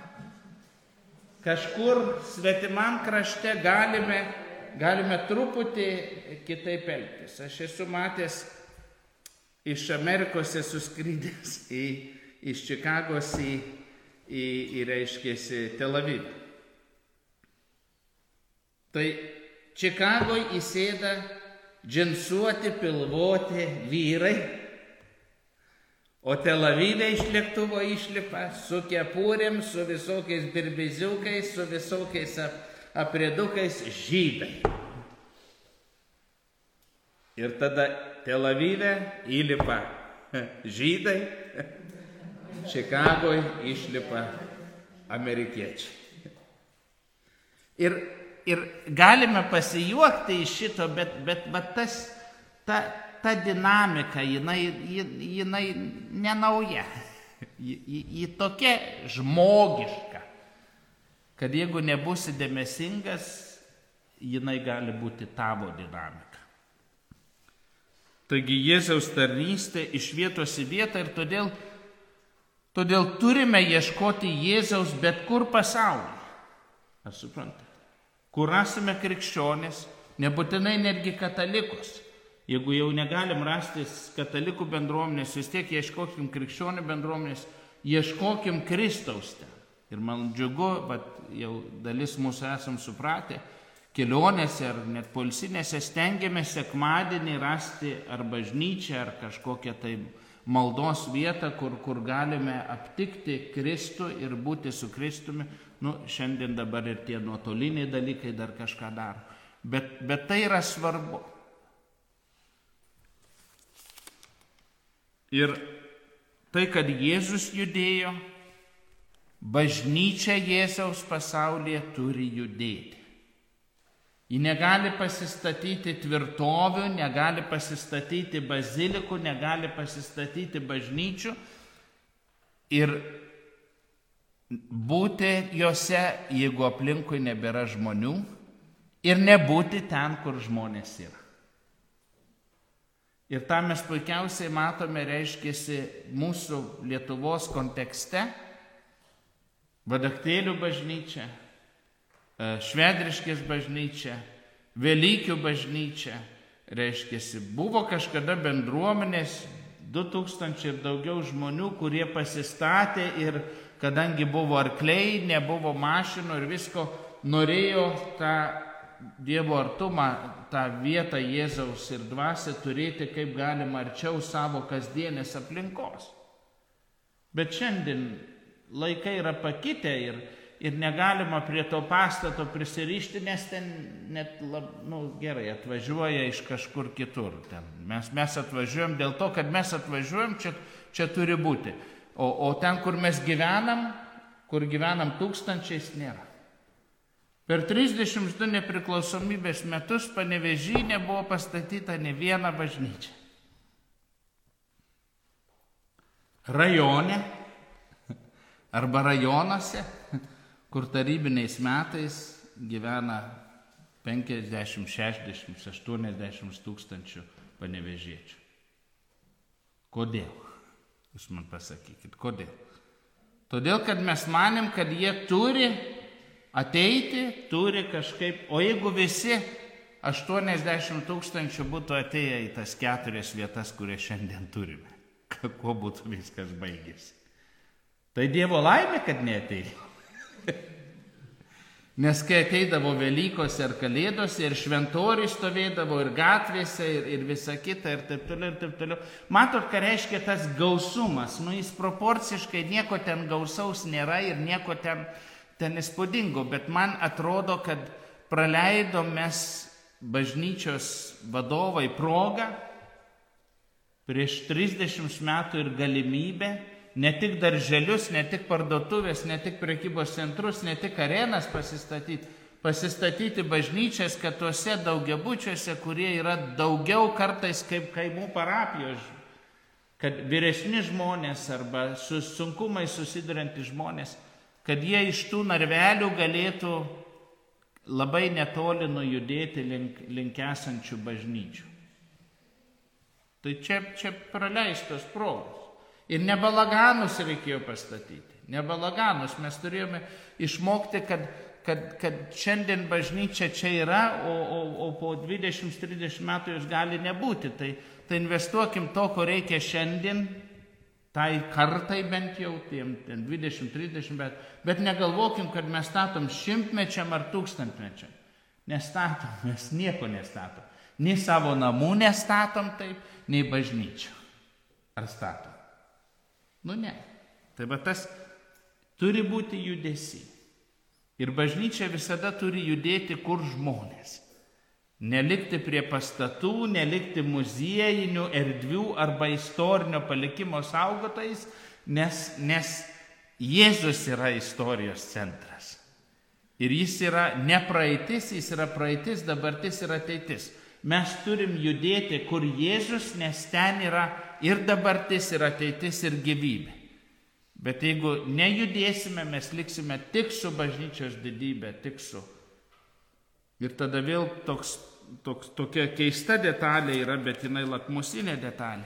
kažkur svetimam krašte galime, galime truputį kitaip elgtis. Aš esu matęs iš Amerikos, esu skrydęs į, iš Čikagos į, į, į reiškėsi Tel Avivą. Tai Čikagoje įsėda džinsuoti, pilvoti vyrai, o Tel Avive iš lėktuvo išlipa su kepurėm, su visokiais birbiziukais, su visokiais apredukais žydai. Ir tada Tel Avive įlipa žydai, Čikagoje išlipa amerikiečiai. Ir, ir galime pasijuokti iš šito, bet, bet, bet tas, ta, ta dinamika, jinai, jinai nenauja. Ji tokia žmogiška, kad jeigu nebusi dėmesingas, jinai gali būti tavo dinamika. Taigi Jėzaus tarnystė iš vietos į vietą ir todėl, todėl turime ieškoti Jėzaus bet kur pasaulyje. Ar suprantate? Kur rasime krikščionis, nebūtinai netgi katalikus. Jeigu jau negalim rasti katalikų bendruomenės, vis tiek ieškokim krikščionių bendruomenės, ieškokim Kristaus ten. Ir man džiugu, bet jau dalis mūsų esam supratę, kelionėse ar net poilsinėse stengiamės sekmadienį rasti ar bažnyčią, ar kažkokią tai maldos vietą, kur, kur galime aptikti Kristų ir būti su Kristumi. Nu, šiandien dabar ir tie nuotoliniai dalykai dar kažką daro. Bet, bet tai yra svarbu. Ir tai, kad Jėzus judėjo, bažnyčia Jėzaus pasaulyje turi judėti. Ji negali pasistatyti tvirtovių, negali pasistatyti bazilikų, negali pasistatyti bažnyčių ir būti jose, jeigu aplinkui nebėra žmonių, ir nebūti ten, kur žmonės yra. Ir tą mes puikiausiai matome, reiškiasi mūsų Lietuvos kontekste. Vadaktėlių bažnyčia, Švedriškės bažnyčia, Velykių bažnyčia, reiškiasi, buvo kažkada bendruomenės, du tūkstančiai ir daugiau žmonių, kurie pasistatė ir kadangi buvo arkliai, nebuvo mašinų ir visko, norėjo tą Dievo artumą, tą vietą Jėzaus ir dvasią turėti kaip galima arčiau savo kasdienės aplinkos. Bet šiandien laikai yra pakitę ir, ir negalima prie to pastato prisirišti, nes ten net, lab, nu, gerai, atvažiuoja iš kažkur kitur. Ten. Mes, mes atvažiuojam dėl to, kad mes atvažiuojam, čia, čia turi būti. O, o ten, kur mes gyvenam, kur gyvenam tūkstančiais, nėra. Per trisdešimt du nepriklausomybės metus Panevėžy nebuvo pastatyta ne viena bažnyčia. Rajone arba rajonuose, kur tarybiniais metais gyvena penkiasdešimt, šešiasdešimt, aštuoniasdešimt tūkstančių panevėžiečių. Kodėl? Jūs man pasakykit, kodėl? Todėl, kad mes manim, kad jie turi ateiti, turi kažkaip, o jeigu visi aštuoniasdešimt tūkstančių būtų atėję į tas keturias vietas, kurias šiandien turime, kuo būtų viskas baigėsi. Tai Dievo laimė, kad neatėjo. Nes kai ateidavo Velykose ar Kalėdose ir šventoriai stovėdavo ir gatvėse ir, ir visa kita ir taip toliau ir taip toliau. Matot, ką reiškia tas gausumas. Nu, jis proporciškai nieko ten gausaus nėra ir nieko ten, ten įspūdingo. Bet man atrodo, kad praleidom mes bažnyčios vadovai progą prieš trisdešimt metų ir galimybę ne tik darželius, ne tik parduotuvės, ne tik prekybos centrus, ne tik arenas pasistatyti, pasistatyti bažnyčias, kad tuose daugiabučiuose, kurie yra daugiau kartais kaip kaimų parapijos, kad vyresni žmonės arba su sunkumai susiduriantys žmonės, kad jie iš tų narvelių galėtų labai netoli nujudėti link, link esančių bažnyčių. Tai čia, čia praleistos progos. Ir ne balaganus reikėjo pastatyti. Ne balaganus. Mes turėjome išmokti, kad, kad, kad šiandien bažnyčia čia yra, o, o, o po dvidešimt trisdešimt metų jūs gali nebūti. Tai, tai investuokim to, ko reikia šiandien, tai kartai bent jau, tiem dvidešimt trisdešimt, bet, bet negalvokim, kad mes statom šimtmečiam ar tūkstantmečiam. Nestatom, mes nieko nestatom. Nei savo namų nestatom taip, nei bažnyčių. Ar statom? Nu ne. Tai va tas turi būti judesi. Ir bažnyčia visada turi judėti kur žmonės. Nelikti prie pastatų, nelikti muziejinių erdvių arba istorinio palikimo saugotojais, nes, nes Jėzus yra istorijos centras. Ir jis yra ne praeitis, jis yra praeitis, dabartis ir ateitis. Mes turim judėti, kur Jėzus, nes ten yra ir dabartis, ir ateitis, ir gyvybė. Bet jeigu nejudėsime, mes liksime tik su bažnyčios didybė, tik su. Ir tada vėl toks, toks, tokia keista detalė yra, bet jinai lakmusinė detalė.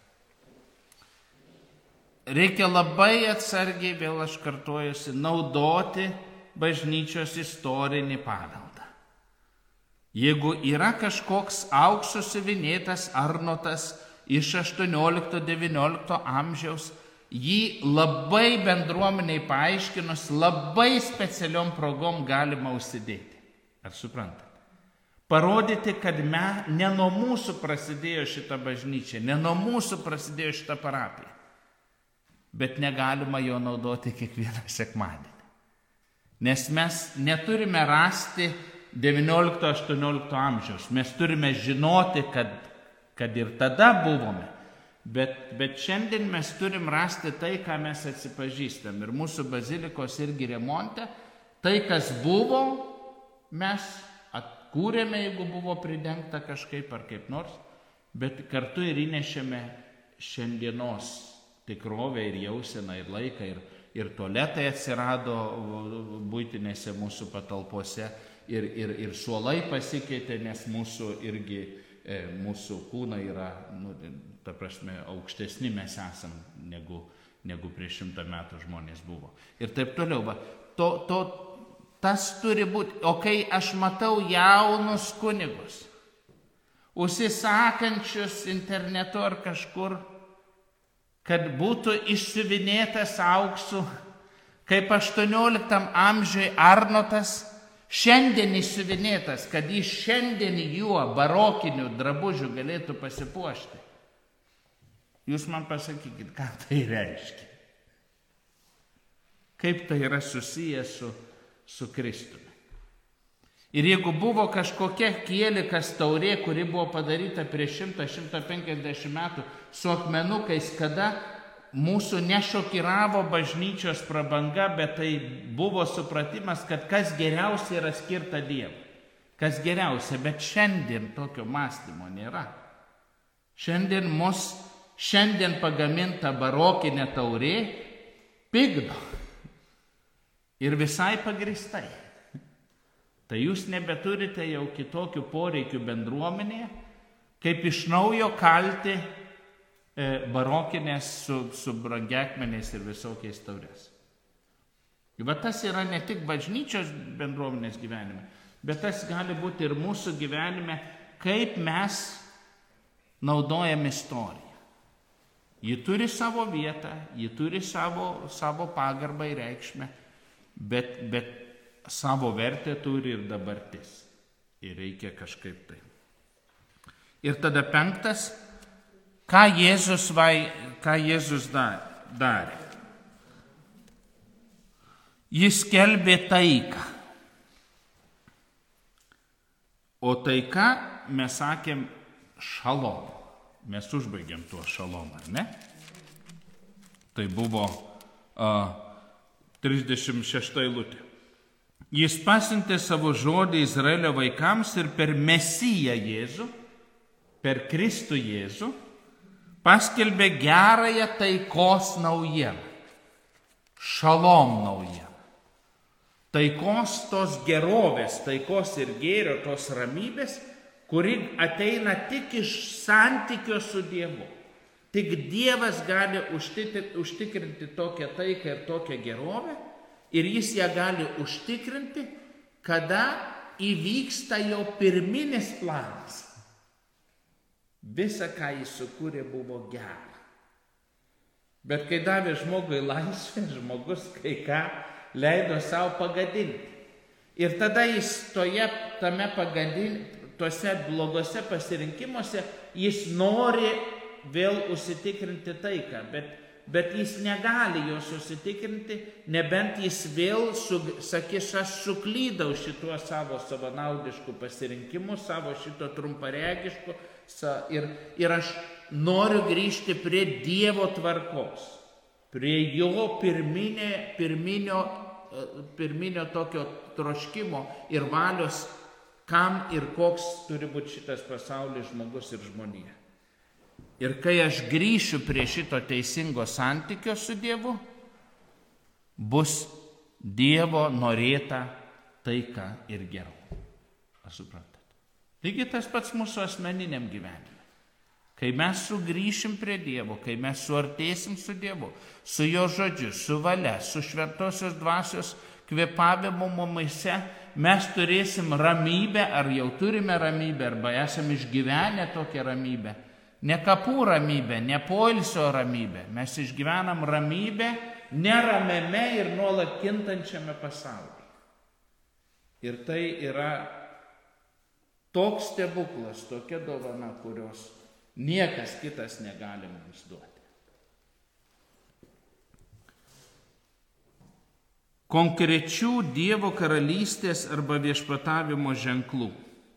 Reikia labai atsargiai, vėl aš kartuojuosi, naudoti bažnyčios istorinį paveldą. Jeigu yra kažkoks auksu siuvinėtas Arnotas iš aštuoniolikto devyniolikto amžiaus, jį labai bendruomeniai paaiškinus, labai specialiom progom galima užsidėti. Ar suprantate? Parodyti, kad me, ne nuo mūsų prasidėjo šita bažnyčia, ne nuo mūsų prasidėjo šita parapija. Bet negalima jo naudoti kiekvieną sekmadienį. Nes mes neturime rasti devyniolikto aštuoniolikto amžiaus. Mes turime žinoti, kad, kad ir tada buvome. Bet, bet šiandien mes turim rasti tai, ką mes atsipažįstam. Ir mūsų bazilikos irgi remonte, tai, kas buvo, mes atkūrėme, jeigu buvo pridengta kažkaip ar kaip nors, bet kartu ir įnešėme šiandienos tikrovę ir jauseną ir laiką. Ir, ir tualetai atsirado buitinėse mūsų patalpose. Ir, ir, ir suolai pasikeitė, nes mūsų irgi, e, mūsų kūnai yra, nu, ta prasme, aukštesni mes esam, negu, negu prieš šimtą metų žmonės buvo. Ir taip toliau. Va, to, to, tas turi būti. O kai aš matau jaunus kunigus, užsisakančius internetu ar kažkur, kad būtų išsiuvinėtas auksu, kaip aštuonioliktam amžiui Arnotas, šiandien išsiuvinėtas, kad jis šiandien juo barokinių drabužių galėtų pasipuošti. Jūs man pasakykit, ką tai reiškia. Kaip tai yra susijęs su, su Kristumi. Ir jeigu buvo kažkokia kielikas taurė, kuri buvo padaryta prieš šimtą šimtą penkiasdešimt metų su akmenukais, kada mūsų nešokiravo bažnyčios prabanga, bet tai buvo supratimas, kad kas geriausia yra skirta Dievui. Kas geriausia, bet šiandien tokio mąstymo nėra. Šiandien mus, šiandien pagaminta barokinė taurė pigdo. Ir visai pagristai. Tai jūs nebeturite jau kitokių poreikių bendruomenėje, kaip iš naujo kalti barokinės su, su brangiakmeniais ir visokiais taurės. Va tas yra ne tik bažnyčios bendruomenės gyvenime, bet tas gali būti ir mūsų gyvenime, kaip mes naudojam istoriją. Ji turi savo vietą, ji turi savo, savo pagarbą ir reikšmę, bet, bet savo vertę turi ir dabartis. Ir reikia kažkaip tai. Ir tada penktas, Ką Jėzus, vai, ką Jėzus darė? Jis skelbė taiką. O taika, mes sakėm, šalom. Mes užbaigėm tuo šalomą, ar ne? Tai buvo uh, trisdešimt šešta eilutė. Jis pasiuntė savo žodį Izraelio vaikams ir per Mesiją Jėzų, per Kristų Jėzų, paskelbė gerąją taikos naujieną. Šalom naujieną. Taikos tos gerovės, taikos ir gėrio, tos ramybės, kuri ateina tik iš santykio su Dievu. Tik Dievas gali užtikrinti tokią taiką ir tokią gerovę, ir jis ją gali užtikrinti, kada įvyksta jo pirminis planas. Visa, ką jis sukūrė, buvo gera. Bet kai davė žmogui laisvę, žmogus kai ką leido savo pagadinti. Ir tada jis toje, tame pagadinti, tose blogose pasirinkimuose, jis nori vėl užsitikrinti taiką, bet, bet jis negali jos užsitikrinti, nebent jis vėl su, sakys, aš suklydau šituo savo savanaudiškų pasirinkimų, savo šito trumparegiškų, Ir, ir aš noriu grįžti prie Dievo tvarkos, prie jo pirminė, pirminio, pirminio tokio troškimo ir valios kam ir koks turi būti šitas pasaulis, žmogus ir žmonija. Ir kai aš grįšiu prie šito teisingo santykio su Dievu, bus Dievo norėta taika ir geriau. Aš suprantat. Taigi tas pats mūsų asmeniniam gyvenime. Kai mes sugrįšim prie Dievo, kai mes suartėsim su Dievu, su Jo žodžiu, su valia, su šventosios dvasios kvėpavimu mumyse, mes turėsim ramybę, ar jau turime ramybę, arba esame išgyvenę tokią ramybę. Ne kapų ramybę, ne poilsio ramybę. Mes išgyvenam ramybę neramiame ir nuolat kintančiame pasaulyje. Ir tai yra toks stebuklas, tokia dovana, kurios niekas kitas negali mums duoti. Konkrečių Dievo karalystės arba viešpatavimo ženklų.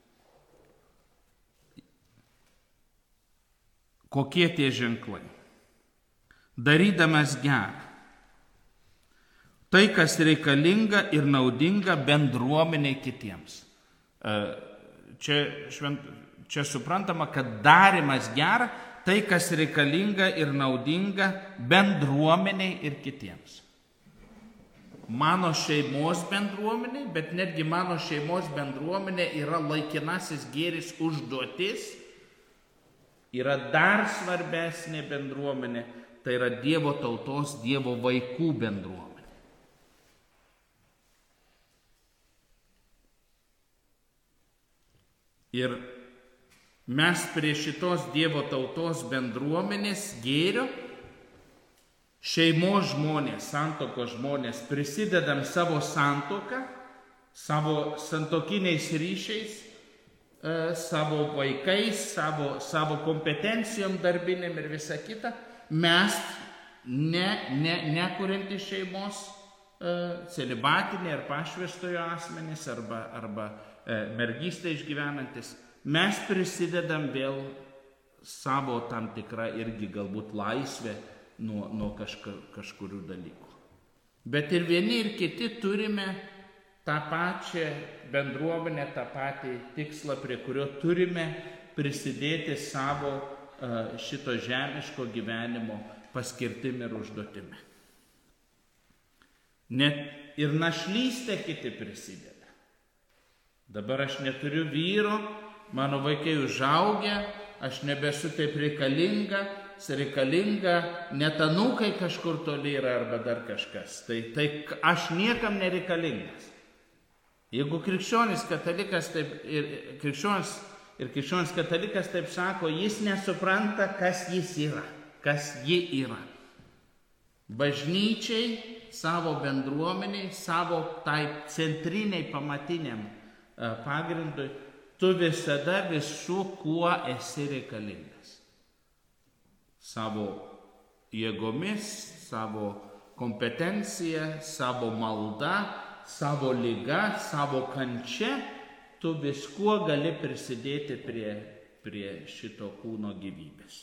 Kokie tie ženklai? Darydamas gerą. Tai, kas reikalinga ir naudinga bendruomeniai kitiems. Čia švent... Čia suprantama, kad darymas gera, tai, kas reikalinga ir naudinga bendruomeniai ir kitiems. Mano šeimos bendruomeniai, bet netgi mano šeimos bendruomenė yra laikinasis gėris užduotis, yra dar svarbesnė bendruomenė, tai yra Dievo tautos, Dievo vaikų bendruomenė. Ir mes prie šitos Dievo tautos bendruomenės gėrio, šeimos žmonės, santokos žmonės, prisidedam savo santoką, savo santokiniais ryšiais, savo vaikais, savo, savo kompetencijom darbinėm ir visa kita. Mes, ne, ne, nekuriantys šeimos, celibatiniai ar pašvęstojo asmenys arba, arba mergystę išgyvenantis, mes prisidedam vėl savo tam tikrą irgi galbūt laisvę nuo, nuo kažka, kažkurių dalykų. Bet ir vieni ir kiti turime tą pačią bendruomenę, tą patį tikslą, prie kurio turime prisidėti savo šito žemiško gyvenimo paskirtim ir užduotimi. Net ir našlystę kiti prisideda. Dabar aš neturiu vyro, mano vaikai užaugę, aš nebesu taip reikalinga, reikalinga, net anūkai kažkur toli yra arba dar kažkas. Tai, tai aš niekam nereikalingas. Jeigu krikščionis katalikas taip, ir, krikščionis, ir krikščionis katalikas taip sako, jis nesupranta, kas jis yra, kas ji yra. Bažnyčiai, savo bendruomeniai, savo tai centriniai pamatiniam pagrindui, tu visada visų, kuo esi reikalingas. Savo jėgomis, savo kompetencija, savo malda, savo lyga, savo kančia, tu viskuo gali prisidėti prie, prie šito kūno gyvybės.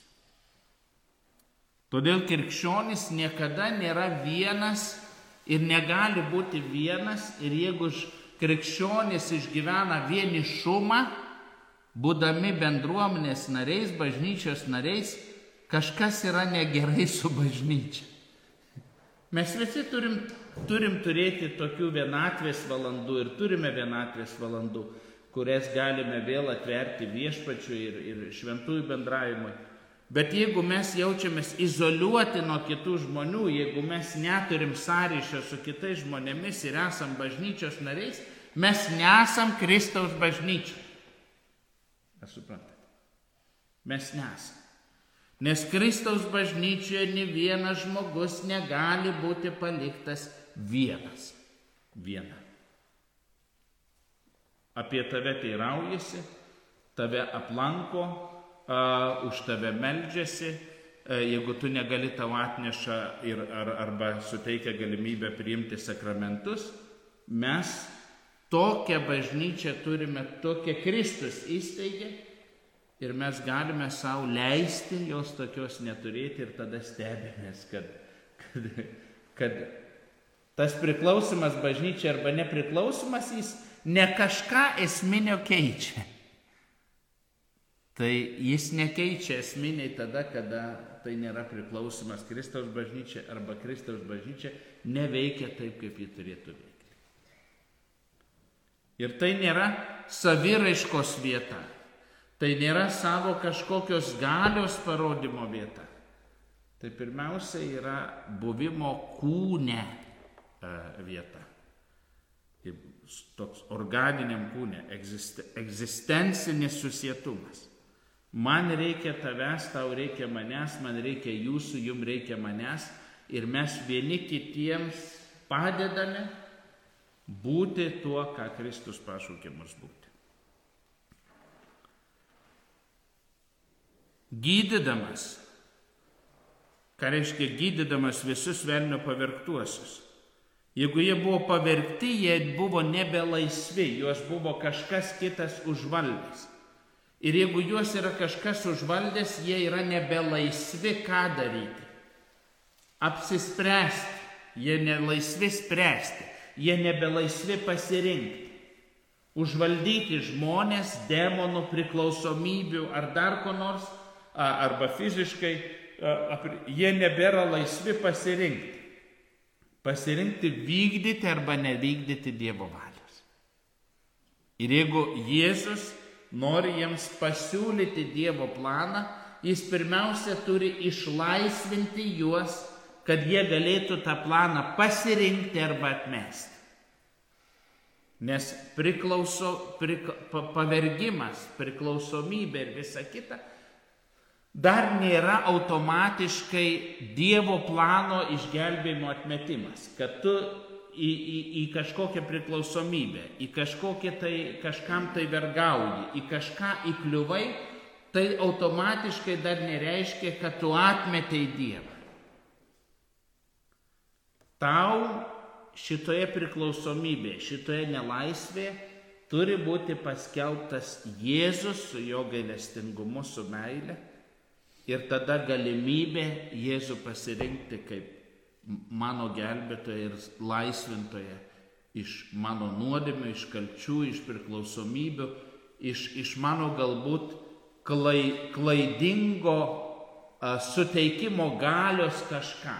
Todėl krikščionis niekada nėra vienas ir negali būti vienas, ir jeigu krikščionys išgyvena vienišumą, būdami bendruomenės nariais, bažnyčios nariais, kažkas yra negerai su bažnyčia. Mes visi turim, turim turėti tokių vienatvės valandų ir turime vienatvės valandų, kurias galime vėl atverti viešpačiui ir, ir šventųjų bendravimui. Bet jeigu mes jaučiamės izoliuoti nuo kitų žmonių, jeigu mes neturim sąryšio su kitais žmonėmis ir esam bažnyčios nariais, mes nesam Kristaus bažnyčia. Aš suprantate? Mes nesam. Nes Kristaus bažnyčioje ne vienas žmogus negali būti paliktas vienas. Viena. Apie tave teiraujasi, tave aplanko, Uh, už tave meldžiasi, uh, jeigu tu negali, tau atneša ir, ar, arba suteikia galimybę priimti sakramentus. Mes tokią bažnyčią turime, tokią Kristus įsteigė ir mes galime savo leisti jos tokios neturėti ir tada stebimės, kad, kad, kad Tas priklausimas bažnyčiai arba nepriklausimas, jis ne kažką esminio keičia. Tai jis nekeičia esminiai tada, kada tai nėra priklausimas Kristaus bažnyčia arba Kristaus bažnyčia neveikia taip, kaip ji turėtų veikti. Ir tai nėra saviraiškos vieta. Tai nėra savo kažkokios galios parodymo vieta. Tai pirmiausia yra buvimo kūne vieta. Toks organiniam kūne, egzistencinis susietumas. Man reikia tavęs, tau reikia manęs, man reikia jūsų, jum reikia manęs. Ir mes vieni kitiems padedame būti tuo, ką Kristus pašaukė mus būti. Gydydamas, ką reiškia gydydamas visus velnio pavergtuosius. Jeigu jie buvo pavergti, jie buvo nebelaisvi, juos buvo kažkas kitas užvaldęs. Ir jeigu juos yra kažkas užvaldęs, jie yra nebelaisvi ką daryti. Apsispręsti, jie nelaisvi spręsti, jie nebelaisvi pasirinkti. Užvaldyti žmonės, demonų, priklausomybių ar dar ko nors, arba fiziškai, jie nebėra laisvi pasirinkti. Pasirinkti vykdyti arba nevykdyti Dievo valios. Ir jeigu Jėzus nori jiems pasiūlyti Dievo planą, jis pirmiausia turi išlaisvinti juos, kad jie galėtų tą planą pasirinkti arba atmesti. Nes priklauso, prik, pavergimas, priklausomybė ir visa kita dar nėra automatiškai Dievo plano išgelbėjimo atmetimas, kad tu į, į, į kažkokią priklausomybę, į kažkokią tai, kažkam tai vergauji, į kažką įkliuvai, tai automatiškai dar nereiškia, kad tu atmetei Dievą. Tau šitoje priklausomybėje, šitoje nelaisvėje turi būti paskelbtas Jėzus su jo gailestingumu, su meile. Ir tada galimybė Jėzų pasirinkti kaip mano gelbėtoją ir laisvintoją iš mano nuodėmių, iš kalčių, iš priklausomybių, iš, iš mano galbūt klai, klaidingo a, suteikimo galios kažką.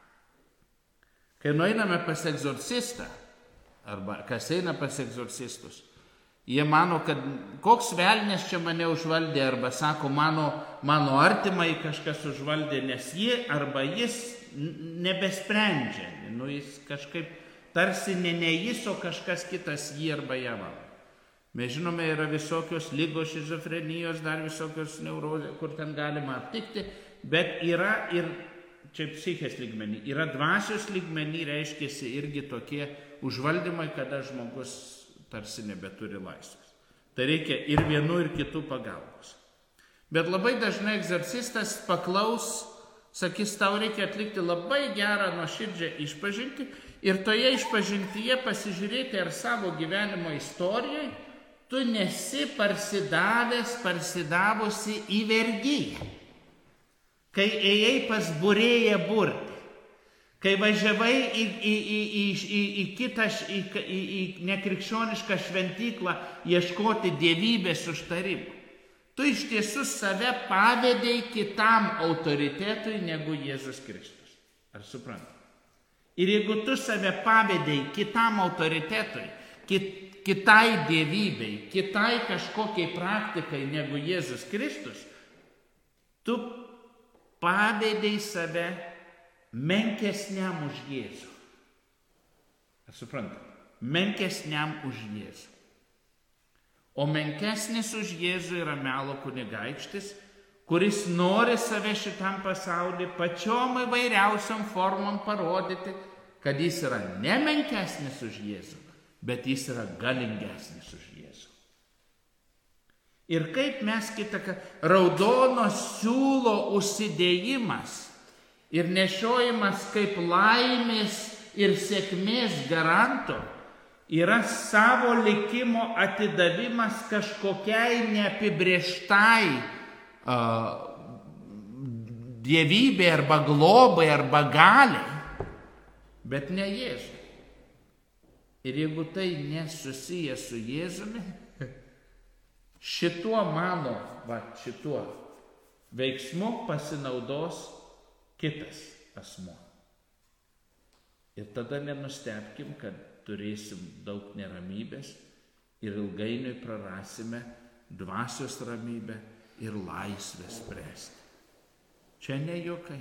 Kai nueiname pas egzorcistą, arba kas eina pas egzorcistus, jie mano, kad koks velnias čia mane užvaldė, arba sako, mano, mano artimai kažkas užvaldė, nes jie arba jis nebesprendžia. Nu, jis kažkaip tarsi ne, ne jis, o kažkas kitas jį arba ją valdo. Mes žinome, yra visokios lygos, šizofrenijos, dar visokios neurozės, kur ten galima aptikti, bet yra ir, čia psichės lygmenį, yra dvasios lygmenį, reiškiasi irgi tokie užvaldymai, kada žmogus tarsi nebeturi laisvės. Tai reikia ir vienų, ir kitų pagalbos. Bet labai dažnai egzorcistas paklaus, sakys, tau reikia atlikti labai gerą nuoširdžią išpažintį ir toje išpažintyje pasižiūrėti, ar savo gyvenimo istorijai tu nesi parsidavęs, parsidavusi į vergiją. Kai ėjai pas būrėją burti, kai važiavai į, į, į, į, į, į kitą, į, į, į nekrikščionišką šventyklą ieškoti dievybės užtarimų, tu iš tiesų save pavedei kitam autoritetui negu Jėzus Kristus. Ar suprantate? Ir jeigu tu save pavedei kitam autoritetui, kit, kitai dievybei, kitai kažkokiai praktikai negu Jėzus Kristus, tu pavedei save menkesniam už Jėzų. Ar suprantate? Menkesniam už Jėzų. O menkesnis už Jėzų yra melo kunigaikštis, kuris nori save šitam pasaulyje pačiom įvairiausiom formom parodyti, kad jis yra ne menkesnis už Jėzų, bet jis yra galingesnis už Jėzų. Ir kaip mes kitą, raudono siūlo užsidėjimas ir nešiojimas kaip laimės ir sėkmės garanto yra savo likimo atidavimas kažkokiai neapibrėžtai uh, dievybė arba globai arba galiai, bet ne Jėzui. Ir jeigu tai nesusiję su Jėzumi, šituo mano, va, šituo veiksmu pasinaudos kitas asmuo. Ir tada nenustebkim, kad turėsim daug neramybės ir ilgainiui prarasime dvasios ramybę ir laisvę spręsti. Čia ne juokai.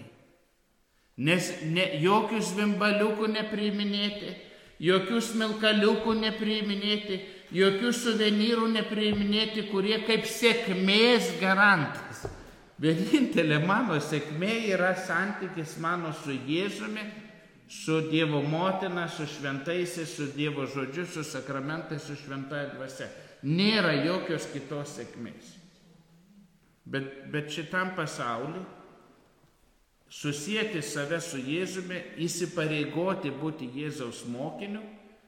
Nes ne, jokių zvimbaliukų nepriiminėti, jokių smilkaliukų nepriiminėti, jokių suvenyrų nepriiminėti, kurie kaip sėkmės garantas. Vienintelė mano sėkmė yra santykis mano su Jėzumi, su Dievo motina, su šventaisiais, su Dievo žodžiu, su sakramentais, su šventąja dvasia. Nėra jokios kitos sėkmės. Bet, bet šitam pasauliu susijęti save su Jėzumi, įsipareigoti būti Jėzaus mokiniu,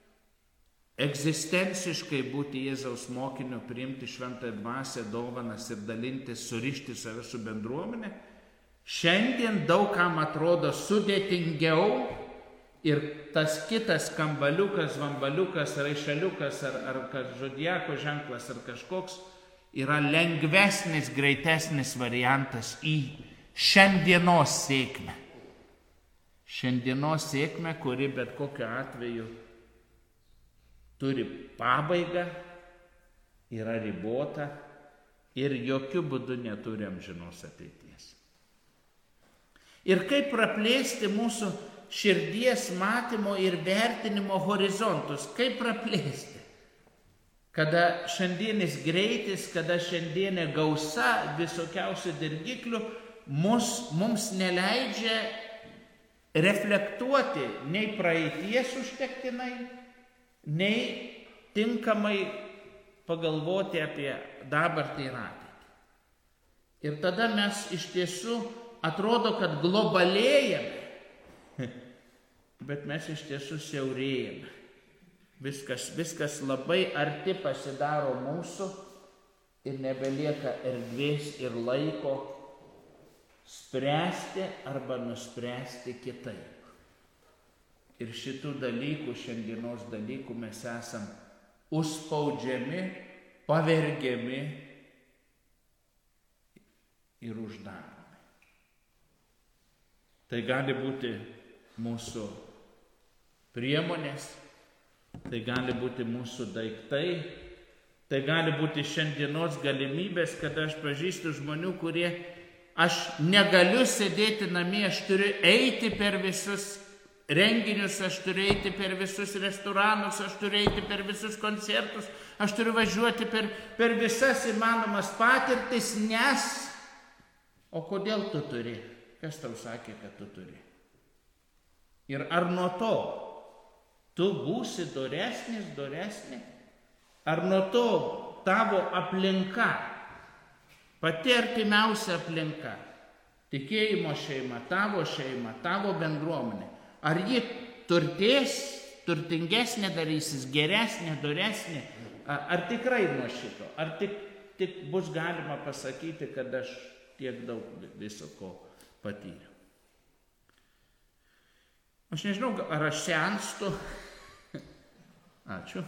egzistenciškai būti Jėzaus mokiniu, priimti šventąją dvasią, dovanas ir dalintis, surišti save su bendruomenė, šiandien daug kam atrodo sudėtingiau ir tas kitas kambaliukas, vambaliukas, raišaliukas ar, ar, ar zodiako ženklas ar kažkoks yra lengvesnis, greitesnis variantas į šiandienos sėkmę. Šiandienos sėkmę, kuri bet kokiu atveju turi pabaigą, yra ribota ir jokių būdų neturi amžinos ateities. Ir kaip praplėsti mūsų širdies matymo ir vertinimo horizontus, kaip praplėsti, kada šiandienis greitis, kada šiandienė gausa visokiausių dirgiklių mus, mums neleidžia reflektuoti nei praeities užtektinai, nei tinkamai pagalvoti apie dabartį ir ateitį. Ir tada mes iš tiesų atrodo, kad globalėjame, bet mes iš tiesų siaurėjame. Viskas, viskas labai arti pasidaro mūsų ir nebelieka erdvės ir laiko spręsti arba nuspręsti kitaip. Ir šitų dalykų, šiandienos dalykų mes esam užspaudžiami, pavergiami ir uždaromi. Tai gali būti mūsų priemonės, tai gali būti mūsų daiktai, tai gali būti šiandienos galimybės, kad aš pažįstu žmonių, kurie aš negaliu sėdėti namie, aš turiu eiti per visus renginius, aš turiu eiti per visus restoranus, aš turiu eiti per visus koncertus, aš turiu važiuoti per, per visas įmanomas patirtis, nes... O kodėl tu turi? Kas tau sakė, kad tu turi? Ir ar nuo to tu būsi doresnis, doresnė? Ar nuo to tavo aplinka, pati artimiausia aplinka, tikėjimo šeima, tavo šeima, tavo bendruomenė, ar ji turtės, turtingesnė darysis, geresnė, doresnė, ar tikrai nuo šito, ar tik, tik bus galima pasakyti, kad aš tiek daug viso ko patyriau. Aš nežinau, ar aš senstu, ačiū,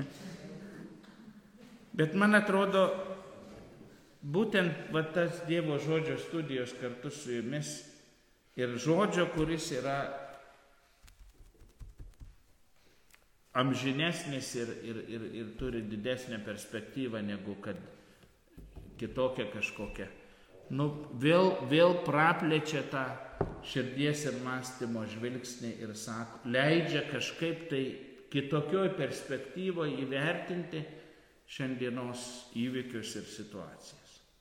bet man atrodo, būtent va, tas Dievo žodžio studijos kartu su jumis ir žodžio, kuris yra amžinesnis ir, ir, ir, ir turi didesnę perspektyvą negu kad kitokia kažkokia. Nu, vėl, vėl praplečia tą širdies ir mąstymo žvilgsnį ir sako, leidžia kažkaip tai kitokioj perspektyvoje įvertinti šiandienos įvykius ir situacijas.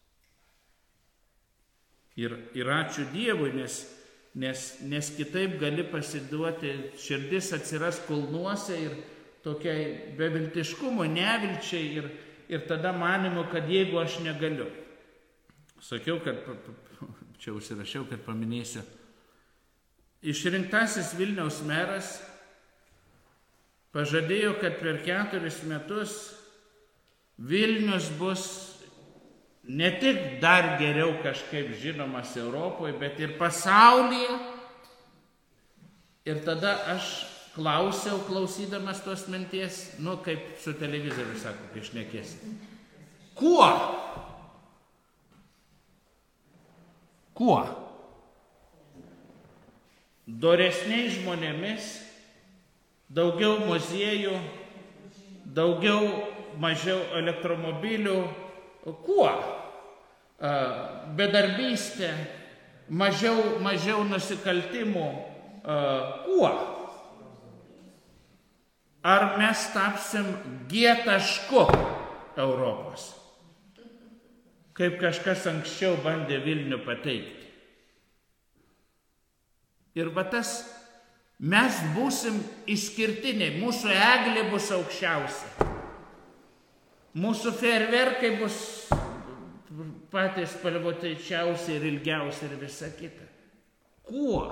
Ir, ir ačiū Dievui, nes, nes, nes kitaip gali pasiduoti, širdis atsiras kulnuose ir tokiai beviltiškumo, nevilčiai ir, ir tada manimu, kad jeigu aš negaliu. Sakiau, kad, čia užsirašiau, kad paminėsiu. Išrinktasis Vilniaus meras pažadėjo, kad per keturis metus Vilnius bus ne tik dar geriau kažkaip žinomas Europoje, bet ir pasaulyje. Ir tada aš klausiau, klausydamas tos minties, nu kaip su televizoriu, sako, kai šnekėsi. Kuo? Kuo? Doresniais žmonėmis, daugiau muziejų, daugiau, mažiau elektromobilių. Kuo? Bedarbystė, mažiau, mažiau nusikaltimų. Kuo? Ar mes tapsim G tašku Europos? Kaip kažkas anksčiau bandė Vilnių pateikti. Ir va tas, mes būsim išskirtiniai, mūsų eglė bus aukščiausia. Mūsų fejerverkai bus patys spalvočiausi ir ilgiausi ir visa kita. Kuo?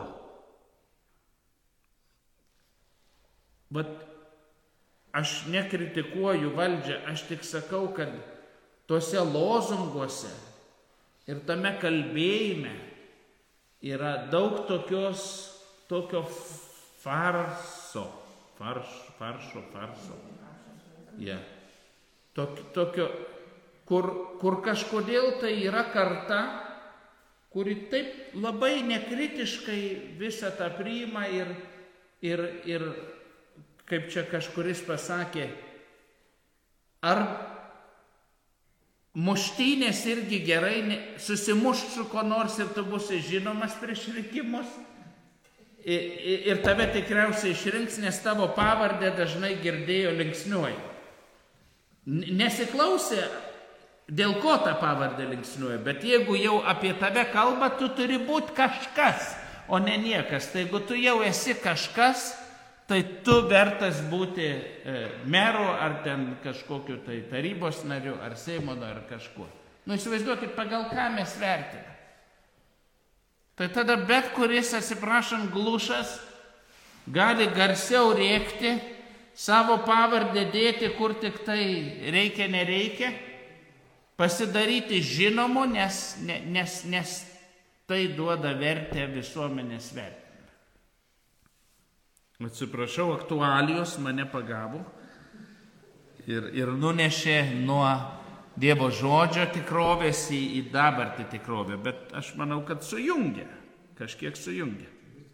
Bet aš nekritikuoju valdžią, aš tik sakau, kad tuose lozunguose ir tame kalbėjime yra daug tokios, tokio farso, farš, faršo, farso. Yeah. Tok, tokio, kur, kur kažkodėl tai yra karta, kuri taip labai nekritiškai visą tą priima ir, ir, ir kaip čia kažkuris pasakė, ar muštynės irgi gerai, susimušt su ko nors ir tu būsi žinomas prieš rinkimus ir, ir tave tikriausiai išrinks, nes tavo pavardę dažnai girdėjo linksniuoja. Nesiklausė, dėl ko tą pavardę linksniuoja, bet jeigu jau apie tave kalba, tu turi būti kažkas, o ne niekas. Tai jeigu tu jau esi kažkas, tai tu vertas būti e, meru ar ten kažkokiu tai tarybos nariu, ar Seimo ar kažkuo. Nu, įsivaizduokit, pagal ką mes vertiname. Tai tada bet kuris, atsiprašant, glušas gali garsiau rėkti, savo pavardę dėti, kur tik tai reikia, nereikia, pasidaryti žinomu, nes, nes, nes tai duoda vertę visuomenės vertinimą. Atsiprašau, aktualijos mane pagavo ir, ir nunešė nuo Dievo žodžio tikrovės į, į dabartį tikrovę, bet aš manau, kad sujungia, kažkiek sujungia.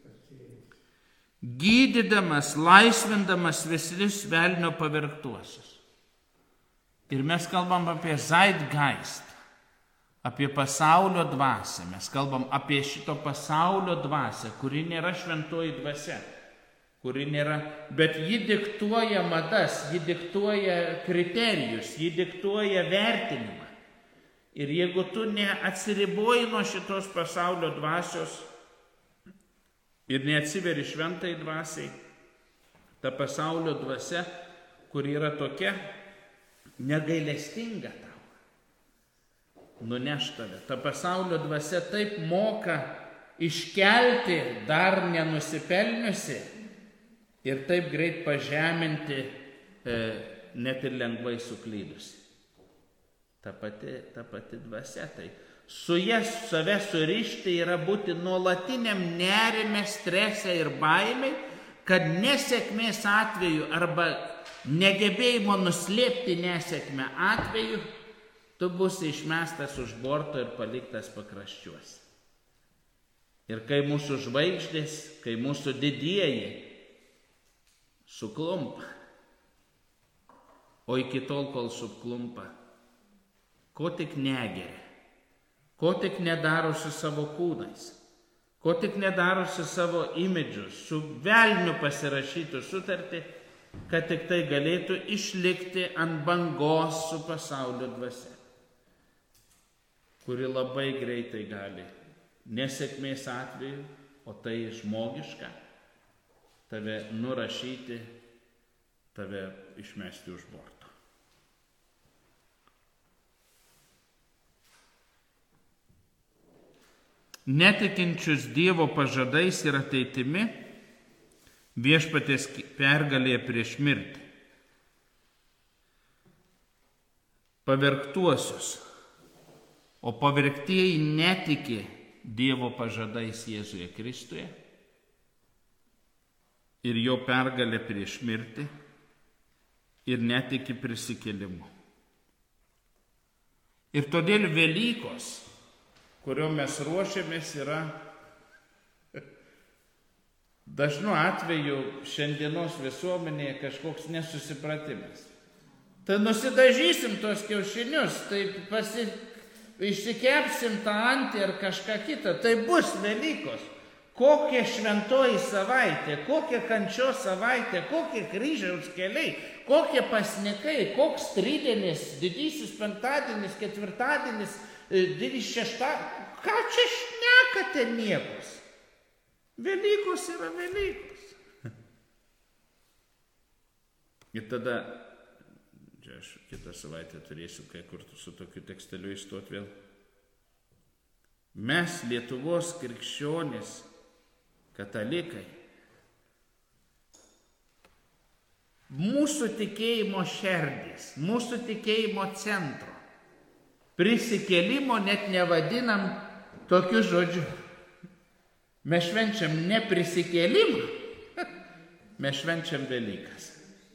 Gydydamas, laisvindamas visus velnio pavergtuosius. Ir mes kalbam apie Zeitgeist, apie pasaulio dvasią. Mes kalbam apie šito pasaulio dvasią, kuri nėra šventoji dvasia, kuri nėra, bet ji diktuoja madas, ji diktuoja kriterijus, ji diktuoja vertinimą. Ir jeigu tu neatsiriboji nuo šitos pasaulio dvasios, ir neatsiveri šventai dvasiai, ta pasaulio dvasia, kur yra tokia negailestinga tau, nuneš tave. Ta pasaulio dvasia taip moka iškelti dar nenusipelniusi ir taip greit pažeminti e, net ir lengvai suklydusi. Ta pati, ta pati dvasia tai. Su ja save surišti yra būti nuolatiniam nerime, strese ir baimei, kad nesėkmės atveju arba negebėjimo nuslėpti nesėkmę atveju, tu būsi išmestas už borto ir paliktas pakraščiuose. Ir kai mūsų žvaigždės, kai mūsų didieji suklumpa, o iki tol, kol suklumpa, ko tik negeria, ko tik nedaro su savo kūnais, ko tik nedaro su savo imidžu, su velniu pasirašytų sutartį, kad tik tai galėtų išlikti ant bangos su pasaulio dvasia, kuri labai greitai gali, nesėkmės atveju, o tai žmogiška, tave nurašyti, tave išmesti už borto. Netikinčius Dievo pažadais ir ateitimi viešpaties pergalė prieš mirtį. Pavergtuosius, o pavergtieji netiki Dievo pažadais Jėzuje Kristuje ir jo pergalę prieš mirtį ir netiki prisikėlimu. Ir todėl Velykos, kurio mes ruošiamės, yra dažnu atveju šiandienos visuomenėje kažkoks nesusipratimas. Tai nusidažysim tos kiaušinius, tai pasi... išsikepsim tą antį ar kažką kitą, tai bus Velykos. Kokia šventoji savaitė, kokia kančios savaitė, kokie kryžiaus keliai, kokie pasnikai, koks tridienis, didysis penktadienis, ketvirtadienis, didysis šeštadienis. Ką čia šnekate niekus? Velykos yra Velykos. Ir tada, čia aš kitą savaitę turėsiu kai kur su tokiu teksteliu įstoti vėl. Mes, Lietuvos krikščionys, katalikai, mūsų tikėjimo šerdis, mūsų tikėjimo centro, prisikėlimo net nevadinam tokiu žodžiu. Mes švenčiam ne prisikėlimą, mes švenčiam Velykas.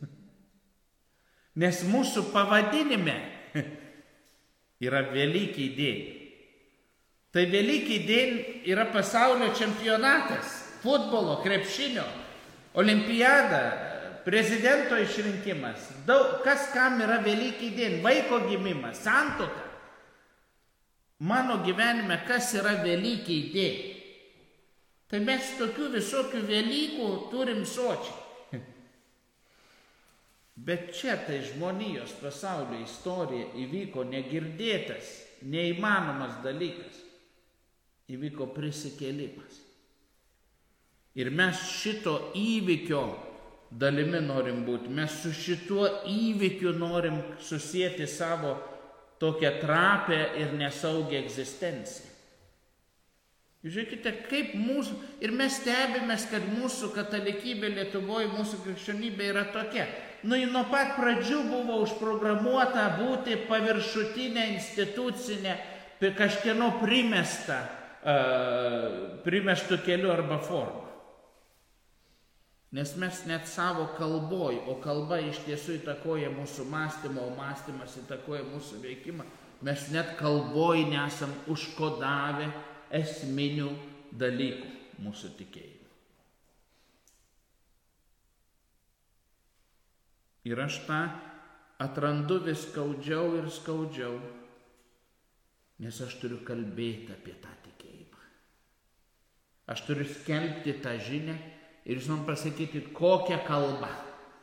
Nes mūsų pavadinime yra Velykiai dien. Tai Velykiai dien yra pasaulio čempionatas, futbolo, krepšinio, olimpiada, prezidento išrinkimas. Daug, kas kam yra Velykiai dien, vaiko gimimas, santuoka. Mano gyvenime kas yra Velykiai dien? Tai mes tokių visokių Velykų turim sočiai. Bet čia tai žmonijos pasaulio istorija įvyko negirdėtas, neįmanomas dalykas. Įvyko prisikėlimas. Ir mes šito įvykio dalimi norim būti. Mes su šituo įvykiu norim susijęti savo tokią trapę ir nesaugią egzistenciją. Žiūrėkite, kaip mūsų, ir mes stebimės, kad mūsų katalikybė Lietuvoje, mūsų krikščionybė yra tokia. Nu, nuo pat pradžių buvo užprogramuota būti paviršutinė, institucinė, kažkieno primesta, uh, primestų keliu arba forma. Nes mes net savo kalboj, o kalba iš tiesų įtakoja mūsų mąstymą, o mąstymas įtakoja mūsų veikimą, mes net kalboj nesam užkodavę esminių dalykų mūsų tikėjimo. Ir aš tą atrandu vis skaudžiau ir skaudžiau, nes aš turiu kalbėti apie tą tikėjimą. Aš turiu skelbti tą žinią ir jūs man pasakyti, kokią kalbą.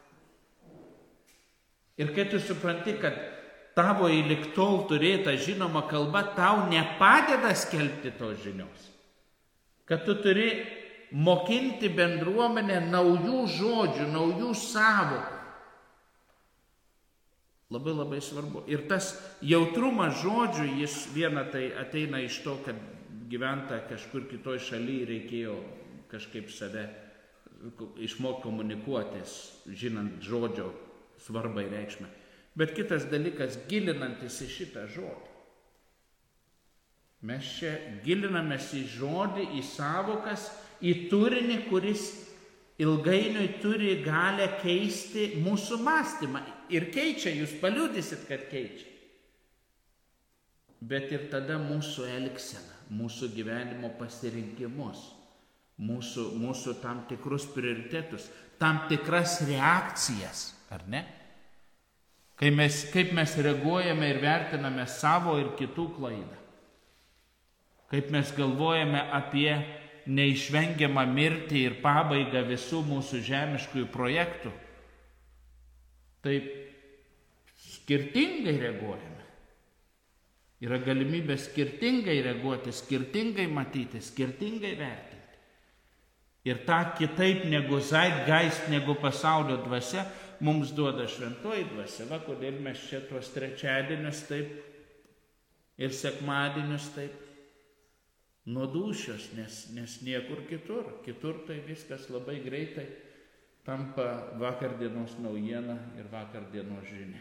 Ir kai tu supranti, kad tavo įlik tol turėta žinoma kalba tau nepadeda skelbti tos žinios. Kad tu turi mokinti bendruomenę naujų žodžių, naujų sąvokų. Labai labai svarbu. Ir tas jautrumas žodžių, jis viena tai ateina iš to, kad gyventa kažkur kitoj šaly reikėjo kažkaip save išmokti komunikuotis, žinant žodžio svarbą ir reikšmę. Bet kitas dalykas, gilinantis į šitą žodį. Mes čia gilinamės į žodį, į sąvokas, į turinį, kuris ilgainiui turi galę keisti mūsų mąstymą. Ir keičia, jūs paliudysit, kad keičia. Bet ir tada mūsų elgseną, mūsų gyvenimo pasirinkimus, mūsų, mūsų tam tikrus prioritetus, tam tikras reakcijas, ar ne? Kai mes, kaip mes reaguojame ir vertiname savo ir kitų klaidą. Kaip mes galvojame apie neišvengiamą mirtį ir pabaigą visų mūsų žemiškųjų projektų. Taip skirtingai reaguojame. Yra galimybė skirtingai reaguoti, skirtingai matyti, skirtingai vertinti. Ir tą kitaip negu zeitgeist, negu pasaulio dvasia, mums duoda šventoji dvasia. Va, kodėl mes čia tuos trečiadienius taip ir sekmadienius taip nuo dūšios, nes, nes niekur kitur. Kitur tai viskas labai greitai tampa vakardienos naujiena ir vakardienos žinia.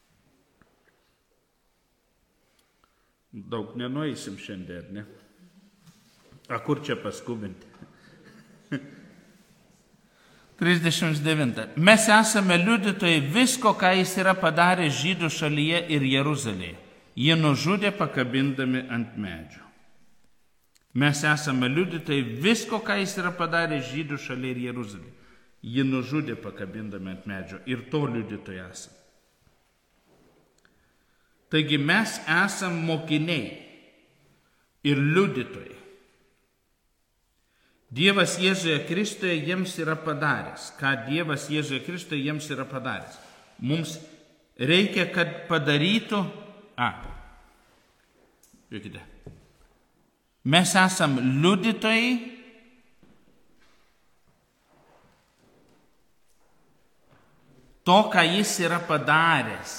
Daug nenueisim šiandien, ne? A kur čia paskubinti? trisdešimt devyni. Mes esame liudytojai visko, ką jis yra padaręs žydų šalyje ir Jeruzalėje. Jie nužudė pakabindami ant medžių. Mes esame liudytojai visko, ką jis yra padaręs žydų šalyje ir Jeruzalėje. Jie nužudė pakabindami ant medžio ir to liudytojai esame. Taigi mes esam mokiniai ir liudytojai. Dievas Jėzuje Kristuje jiems yra padaręs. Ką Dievas Jėzuje Kristuje jiems yra padaręs? Mums reikia, kad padarytų... A, žiūrėkite. Mes esam liudytojai to, ką jis yra padaręs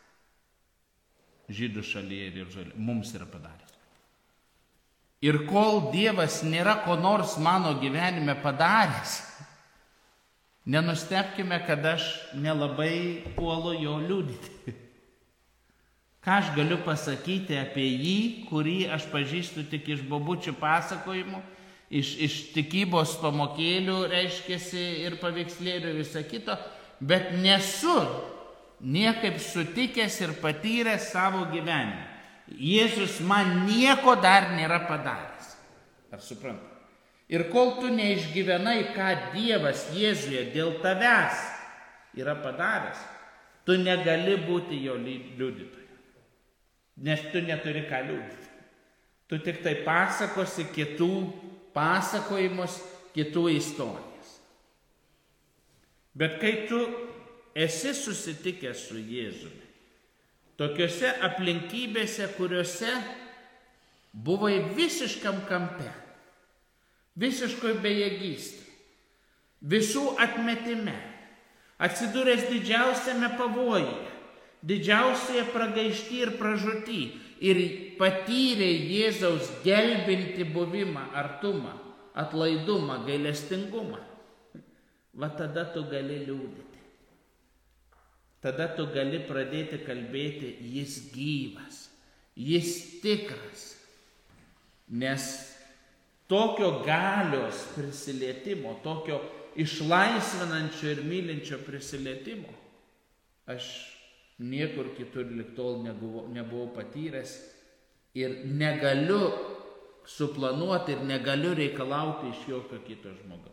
žydų šalyje ir Jeruzalėje. Mums yra padaręs. Ir kol Dievas nėra ko nors mano gyvenime padaręs, nenustebkime, kad aš nelabai puolu jo liudyti. Ką aš galiu pasakyti apie jį, kurį aš pažįstu tik iš bobučių pasakojimų, iš, iš tikybos pamokėlių, reiškiasi, ir paveikslėlių visą kito, bet nesu niekaip sutikęs ir patyręs savo gyvenime. Jėzus man nieko dar nėra padaręs. Ar suprantu? Ir kol tu neišgyvenai, ką Dievas Jėzuje dėl tavęs yra padaręs, tu negali būti jo liudytoju. Nes tu neturi ką liudyti. Tu tik tai pasakosi kitų pasakojimus, kitų istorijas. Bet kai tu esi susitikęs su Jėzumi, tokiuose aplinkybėse, kuriuose buvai visiškam kampe, visiškoj bejėgystė, visų atmetime, atsidūręs didžiausiame pavojuje, didžiausioje pragaišty ir pražūty ir patyrė Jėzaus gelbinti buvimą, artumą, atlaidumą, gailestingumą, va tada tu gali liūdėti. Tada tu gali pradėti kalbėti, jis gyvas, jis tikras. Nes tokio galios prisilietimo, tokio išlaisvinančio ir mylinčio prisilietimo aš niekur kitur lig tol nebuvau, nebuvau patyręs ir negaliu suplanuoti ir negaliu reikalauti iš jokio kito žmogaus.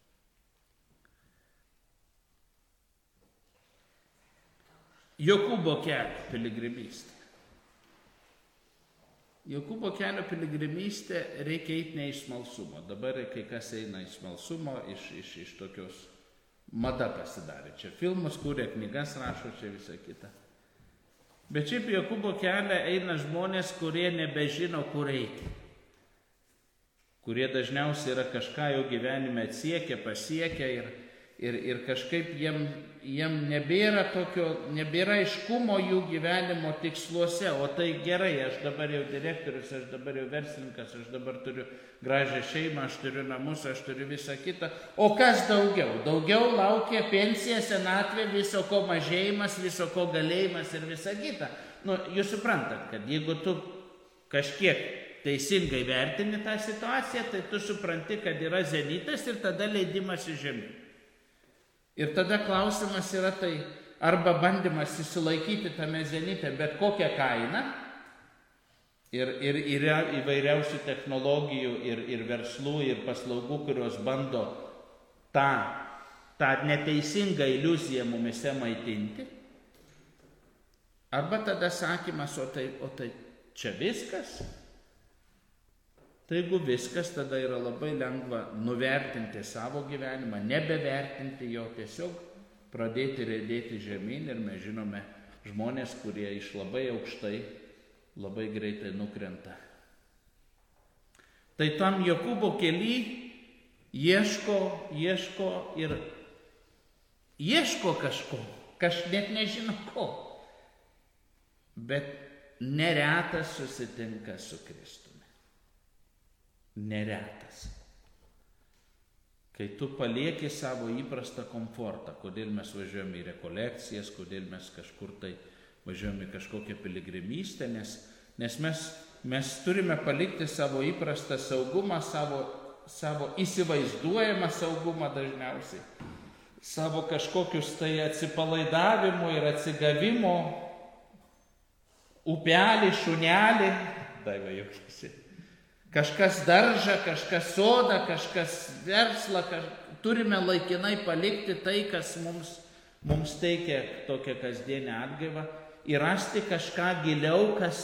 Jokūbo kelio piligrimystė. Jokūbo kelio piligrimystė reikia eiti ne iš smalsumo. Dabar kai kas eina iš smalsumo, iš, iš, iš tokios mada pasidarė. Čia filmus kūrė, knygas rašo, čia visą kitą. Bet šiaip Jokūbo kelią eina žmonės, kurie nebežino, kur eiti. Kurie dažniausiai yra kažką jau gyvenime atsiekę, pasiekę ir Ir, ir kažkaip jiem, jiem nebėra tokio, nebėra aiškumo jų gyvenimo tiksluose, o tai gerai, aš dabar jau direktorius, aš dabar jau verslininkas, aš dabar turiu gražią šeimą, aš turiu namus, aš turiu visą kitą. O kas daugiau? Daugiau laukia pensija, senatvė, viso ko mažėjimas, viso ko galėjimas ir visa kita. Nu, jūs suprantat, kad jeigu tu kažkiek teisingai vertini tą situaciją, tai tu supranti, kad yra zenitas ir tada leidimas į žemę. Ir tada klausimas yra tai, arba bandymas įsilaikyti tame zenite, bet kokią kainą, ir, ir yra įvairiausių technologijų, ir, ir verslų, ir paslaugų, kurios bando tą, tą neteisingą iliuziją mumise maitinti, arba tada sakymas, o tai, o tai čia viskas. Tai jeigu viskas, tada yra labai lengva nuvertinti savo gyvenimą, nebevertinti jo, tiesiog pradėti riedėti žemyn ir mes žinome žmonės, kurie iš labai aukštai labai greitai nukrenta. Tai tam Jokūbo kely ieško, ieško ir ieško kažko, kaž net nežino ko, bet neretas susitinka su Kristumi. Neretas. Kai tu palieki savo įprastą komfortą, kodėl mes važiuojame į rekolekcijas, kodėl mes kažkur tai važiuojame į kažkokią piligrimystę, nes, nes mes, mes turime palikti savo įprastą saugumą, savo, savo įsivaizduojamą saugumą dažniausiai. savo kažkokius tai atsipalaidavimo ir atsigavimo upelį, šunelį, Daiva juokiasi. Kažkas daržą, kažkas sodą, kažkas verslą, kaž... turime laikinai palikti tai, kas mums, mums teikia tokią kasdienę atgaivą ir rasti kažką giliau, kas,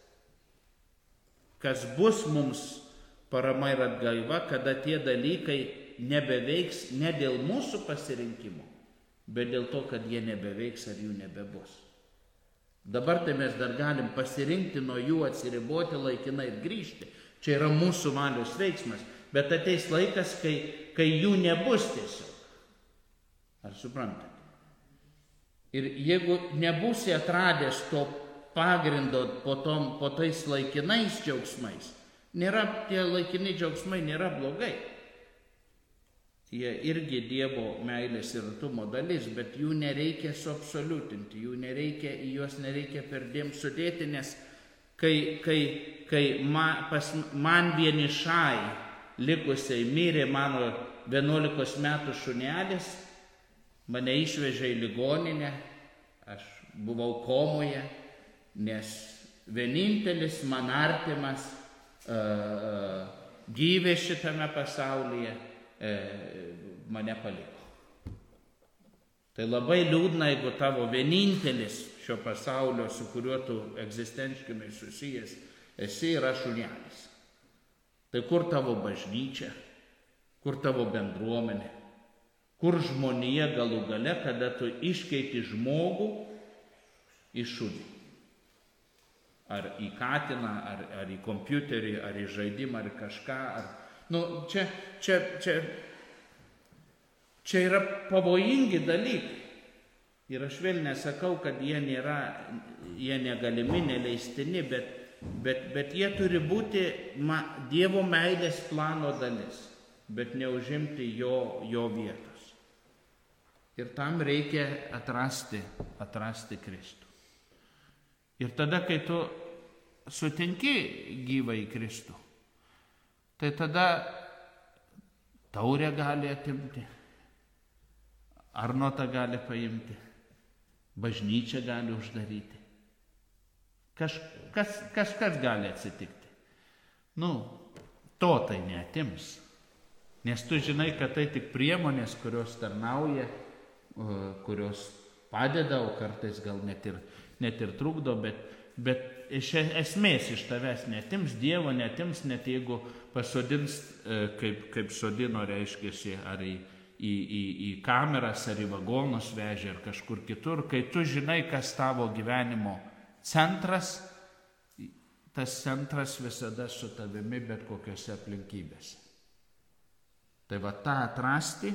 kas bus mums parama ir atgaiva, kada tie dalykai nebeveiks ne dėl mūsų pasirinkimo, bet dėl to, kad jie nebeveiks ar jų nebebus. Dabar tai mes dar galim pasirinkti nuo jų, atsiriboti laikinai ir grįžti. Čia yra mūsų valios veiksmas, bet ateis laikas, kai, kai jų nebus tiesiog. Ar suprantate? Ir jeigu nebūsi atradęs to pagrindo po, tom, po tais laikinais džiaugsmais, nėra, tie laikini džiaugsmai nėra blogai. Jie irgi Dievo meilės ir artumo dalis, bet jų nereikia suabsoliutinti, jų nereikia, į juos nereikia perdėm sudėti, nes kai, kai, kai man, pas, man vienišai likusiai mirė mano vienuolikos metų šunelis, mane išvežė į ligoninę, aš buvau komoje, nes vienintelis man artimas uh, gyvė šitame pasaulyje mane paliko. Tai labai liūdna, jeigu tavo vienintelis šio pasaulio, su kuriuo tu egzistenškinai susijęs, esi yra šunelis. Tai kur tavo bažnyčia, kur tavo bendruomenė, kur žmonija galų gale, kada tu iškeiti žmogų į šunį. Ar į katiną, ar, ar į kompiuterį, ar į žaidimą, ar kažką, ar Nu, čia, čia, čia, čia yra pavojingi dalykai. Ir aš vėl nesakau, kad jie nėra, jie negalimi, neleistini, bet, bet, bet jie turi būti ma, Dievo meilės plano dalis, bet neužimti jo, jo vietos. Ir tam reikia atrasti, atrasti Kristų. Ir tada, kai tu sutinki gyvą į Kristų, tai tada taurę gali atimti, arnotą gali paimti, bažnyčią gali uždaryti. Kaž, kas, kažkas gali atsitikti. Nu, to tai neatims. Nes tu žinai, kad tai tik priemonės, kurios tarnauja, kurios padeda, o kartais gal net ir, net ir trukdo, bet, bet iš esmės iš tavęs netims, Dievo netims, net jeigu pasodins, kaip, kaip sodino, reiškiasi, ar į, į, į, į kameras, ar į vagonus vežė, ar kažkur kitur. Kai tu žinai, kas tavo gyvenimo centras, tas centras visada su tavimi bet kokiose aplinkybėse. Tai va tą atrasti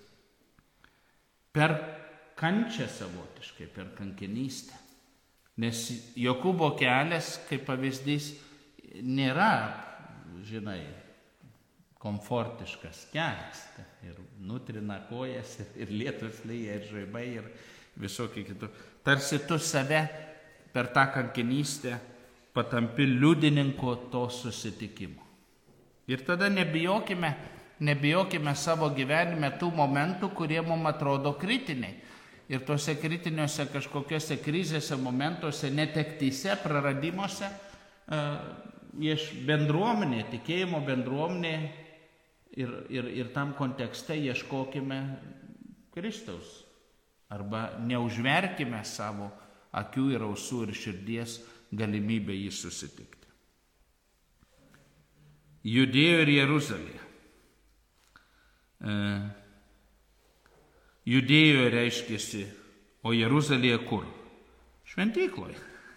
per kančią savotiškai, per kankinystę. Nes Jokūbo kelias, kaip pavyzdys, nėra, žinai, komfortiškas kelias. Ir nutrina kojas, ir lietus lyja, ir žaibai, ir visokie kitų. Tarsi tu save per tą kankinystę patampi liudininku to susitikimo. Ir tada nebijokime, nebijokime savo gyvenime tų momentų, kurie mums atrodo kritiniai. Ir tuose kritiniuose kažkokiuose krizėse, momentuose, netektyse, praradimuose, iš bendruomenė, tikėjimo bendruomenė ir, ir, ir tam kontekste ieškokime Kristaus. Arba neužverkime savo akių ir ausų ir širdies galimybę jį susitikti. Judėjo ir Jeruzalėje. E, Judėjo reiškėsi, o Jeruzalėje kur? Šventykloje.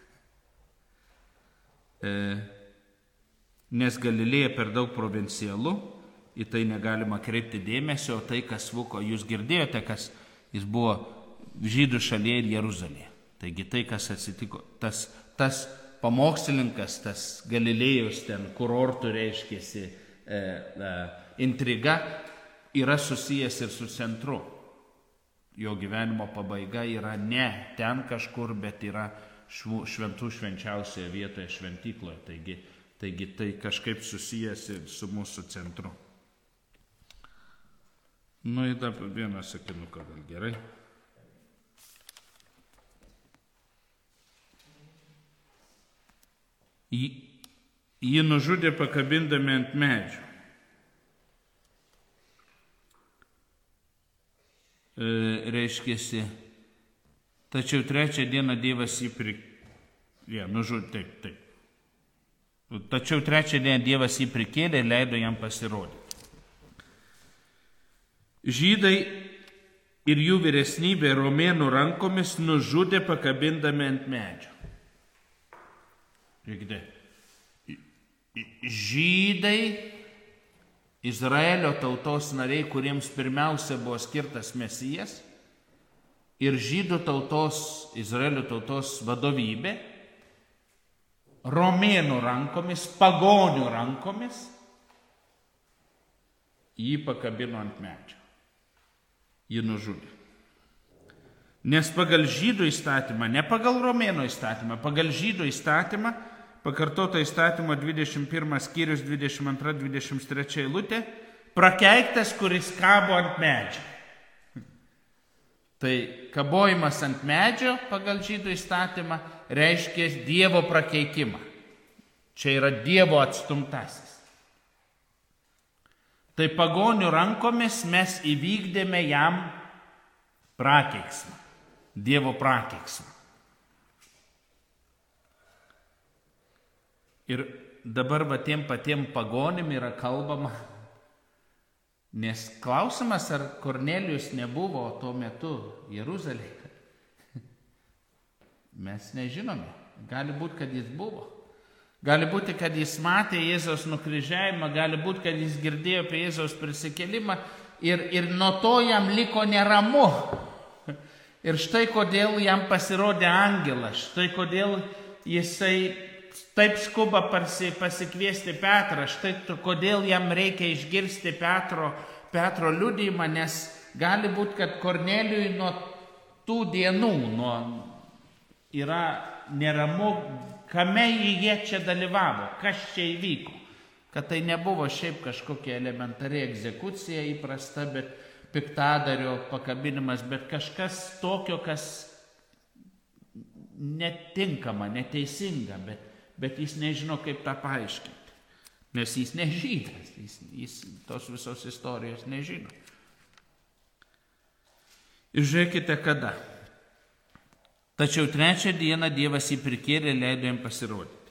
E, nes Galilėja per daug provincialu, į tai negalima kreipti dėmesio, o tai, kas vyko, jūs girdėjote, kas jis buvo žydų šalyje ir Jeruzalėje. Taigi tai, kas atsitiko, tas, tas pamokslininkas, tas Galilėjos ten kurortų reiškėsi e, e, intriga, yra susijęs ir su centru. Jo gyvenimo pabaiga yra ne ten kažkur, bet yra šventų švenčiausioje vietoje šventykloje. Taigi, taigi tai kažkaip susijęs ir su mūsų centru. Nu, į dar vieną sakinuką gal gerai. Jį, jį nužudė pakabindami ant medžio. E, reiškėsi, tačiau trečią dieną Dievas jį prikėlė. Ja, nužudė, taip, taip. Tačiau trečią dieną Dievas jį prikėlė ir leido jam pasirodyti. Žydai ir jų vyresnybė romėnų rankomis nužudė pakabindami ant medžio. Žiūrėkite, žydai, Izraelio tautos nariai, kuriems pirmiausia buvo skirtas Mesijas, ir žydų tautos, Izraelio tautos vadovybė, romėnų rankomis, pagonių rankomis, jį pakabino ant medžio. Jį nužudė. Nes pagal žydų įstatymą, ne pagal romėnų įstatymą, pagal žydų įstatymą, pakartota įstatymo dvidešimt pirmas skyrius dvidešimt antra dvidešimt trečia eilutė, prakeiktas, kuris kabo ant medžio. Tai kabojimas ant medžio pagal žydų įstatymą reiškia Dievo prakeikimą. Čia yra Dievo atstumtasis. Tai pagonių rankomis mes įvykdėme jam prakeiksmą, Dievo prakeiksmą. Ir dabar va tiem patiem pagonim yra kalbama, nes klausimas, ar Kornelijus nebuvo tuo metu Jeruzalėje. Mes nežinome. Gali būti, kad jis buvo. Gali būti, kad jis matė Jėzaus nukryžiavimą, gali būti, kad jis girdėjo apie Jėzaus prisikėlimą ir, ir nuo to jam liko neramu. Ir štai kodėl jam pasirodė angelas, štai kodėl jisai taip skuba pasi, pasikviesti Petrą, štai kodėl jam reikia išgirsti Petro, Petro liudijimą, nes gali būti, kad Kornelijui nuo tų dienų nuo, yra neramu, kame jie čia dalyvavo, kas čia įvyko. Kad tai nebuvo šiaip kažkokia elementari egzekucija įprasta, bet piktadario pakabinimas, bet kažkas tokio, kas netinkama, neteisinga, bet, bet jis nežino, kaip tą paaiškinti. Nes jis nežydas, jis, jis tos visos istorijos nežino. Ir žiūrėkite, kada. Tačiau trečią dieną Dievas jį prikėlė ir leido jam pasirodyti.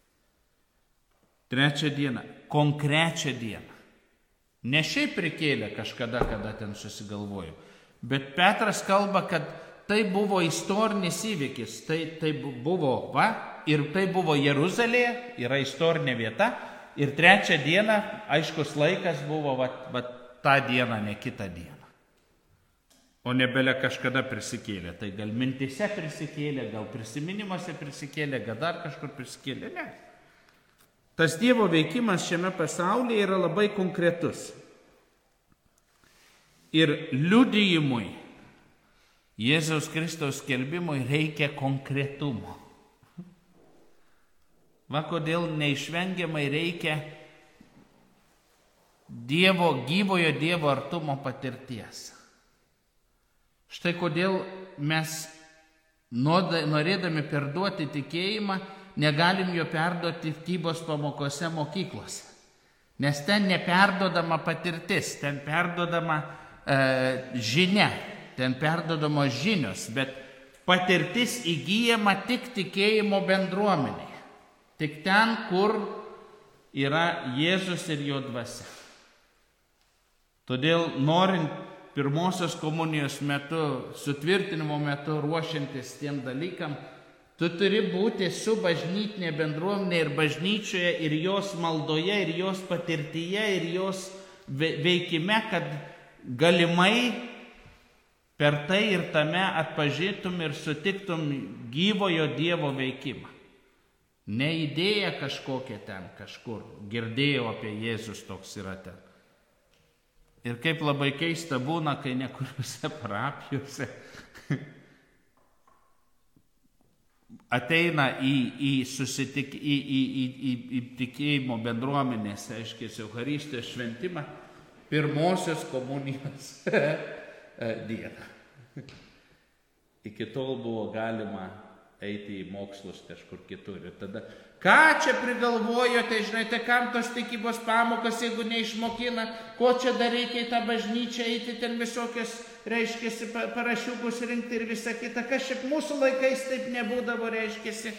Trečią dieną, konkrečią dieną. Ne šiaip prikėlė kažkada, kada ten susigalvojo, bet Petras kalba, kad tai buvo istorinis įvykis, tai, tai buvo, va, ir tai buvo Jeruzalėje, yra istorinė vieta, ir trečią dieną, aiškus laikas buvo, va, va tą dieną, ne kitą dieną. O nebelė kažkada prisikėlė. Tai gal mintise prisikėlė, gal prisiminimuose prisikėlė, gal dar kažkur prisikėlė. Ne. Tas Dievo veikimas šiame pasaulyje yra labai konkretus. Ir liudijimui, Jėzaus Kristaus skelbimui reikia konkretumo. Va kodėl neišvengiamai reikia Dievo, gyvojo Dievo artumo patirties. Štai kodėl mes, norėdami perduoti tikėjimą, negalim jo perduoti tikybos pamokose mokyklose. Nes ten neperdodama patirtis, ten perdodama e, žinia, ten perdodamos žinios, bet patirtis įgyjama tik tikėjimo bendruomenėje. Tik ten, kur yra Jėzus ir jo dvasia. Todėl norint pirmosios komunijos metu, sutvirtinimo metu, ruošiantis tiem dalykam, tu turi būti su bažnytinė bendruomenė ir bažnyčioje, ir jos maldoje, ir jos patirtyje, ir jos veikime, kad galimai per tai ir tame atpažintum ir sutiktum gyvojo Dievo veikimą. Ne idėja kažkokia ten kažkur, girdėjau apie Jėzus, toks yra ten. Ir kaip labai keista būna, kai nekuriuose parapijose ateina į, į, susitik, į, į, į, į, į tikėjimo bendruomenės, aiškiai, Eucharistijos šventimą pirmosios komunijos dieną. Iki tol buvo galima eiti į mokslus kažkur kitur. Ir tada, ką čia prigalvojote, žinote, kam tos tikybos pamokas, jeigu neišmokina, ko čia dar reikia į tą bažnyčią eiti, ten visokios, reiškiasi, parašiukus rinkti ir visa kita. Kas šiaip mūsų laikais taip nebūdavo, reiškiasi.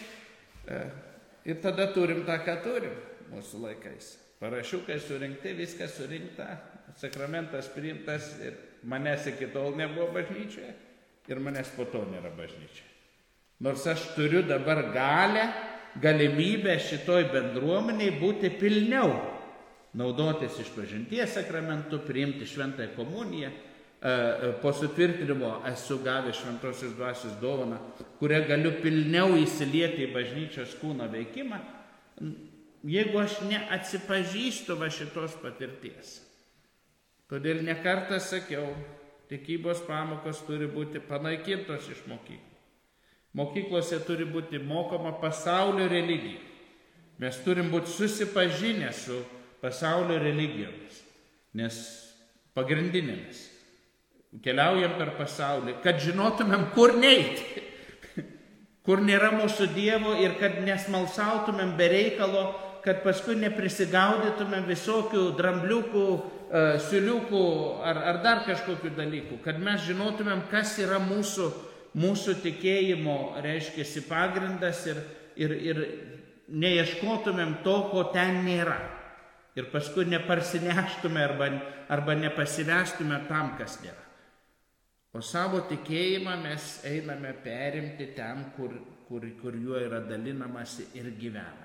Ir tada turim tą, ką turim mūsų laikais. Parašiukai surinkti, viskas surinkta, sakramentas priimtas ir manęs iki tol nebuvo bažnyčioje ir manęs po to nėra bažnyčioje. Nors aš turiu dabar galę, galimybę šitoj bendruomeniai būti pilniau, naudotis išpažinties sakramentu, priimti šventąją komuniją. Po sutvirtinimo esu gavęs šventosios dvasios dovaną, kurią galiu pilniau įsilieti į bažnyčios kūno veikimą, jeigu aš neatsipažįstu va šitos patirties. Todėl nekartą sakiau, tikybos pamokos turi būti panaikintos iš mokyklų. Mokyklose turi būti mokoma pasaulio religija. Mes turim būti susipažinę su pasaulio religijomis, nes pagrindinėmis. Keliaujam per pasaulį, kad žinotumėm, kur neiti, kur nėra mūsų Dievo ir kad nesmalsautumėm be reikalo, kad paskui neprisigaudytumėm visokių drambliukų, siuliukų ar, ar dar kažkokių dalykų, kad mes žinotumėm, kas yra mūsų, mūsų tikėjimo, reiškiasi, pagrindas ir, ir, ir neieškotumėm to, ko ten nėra. Ir paskui neparsineštume arba, arba nepasiveštume tam, kas nėra. O savo tikėjimą mes einame perimti ten, kur, kur, kur juo yra dalinamasi ir gyvenama.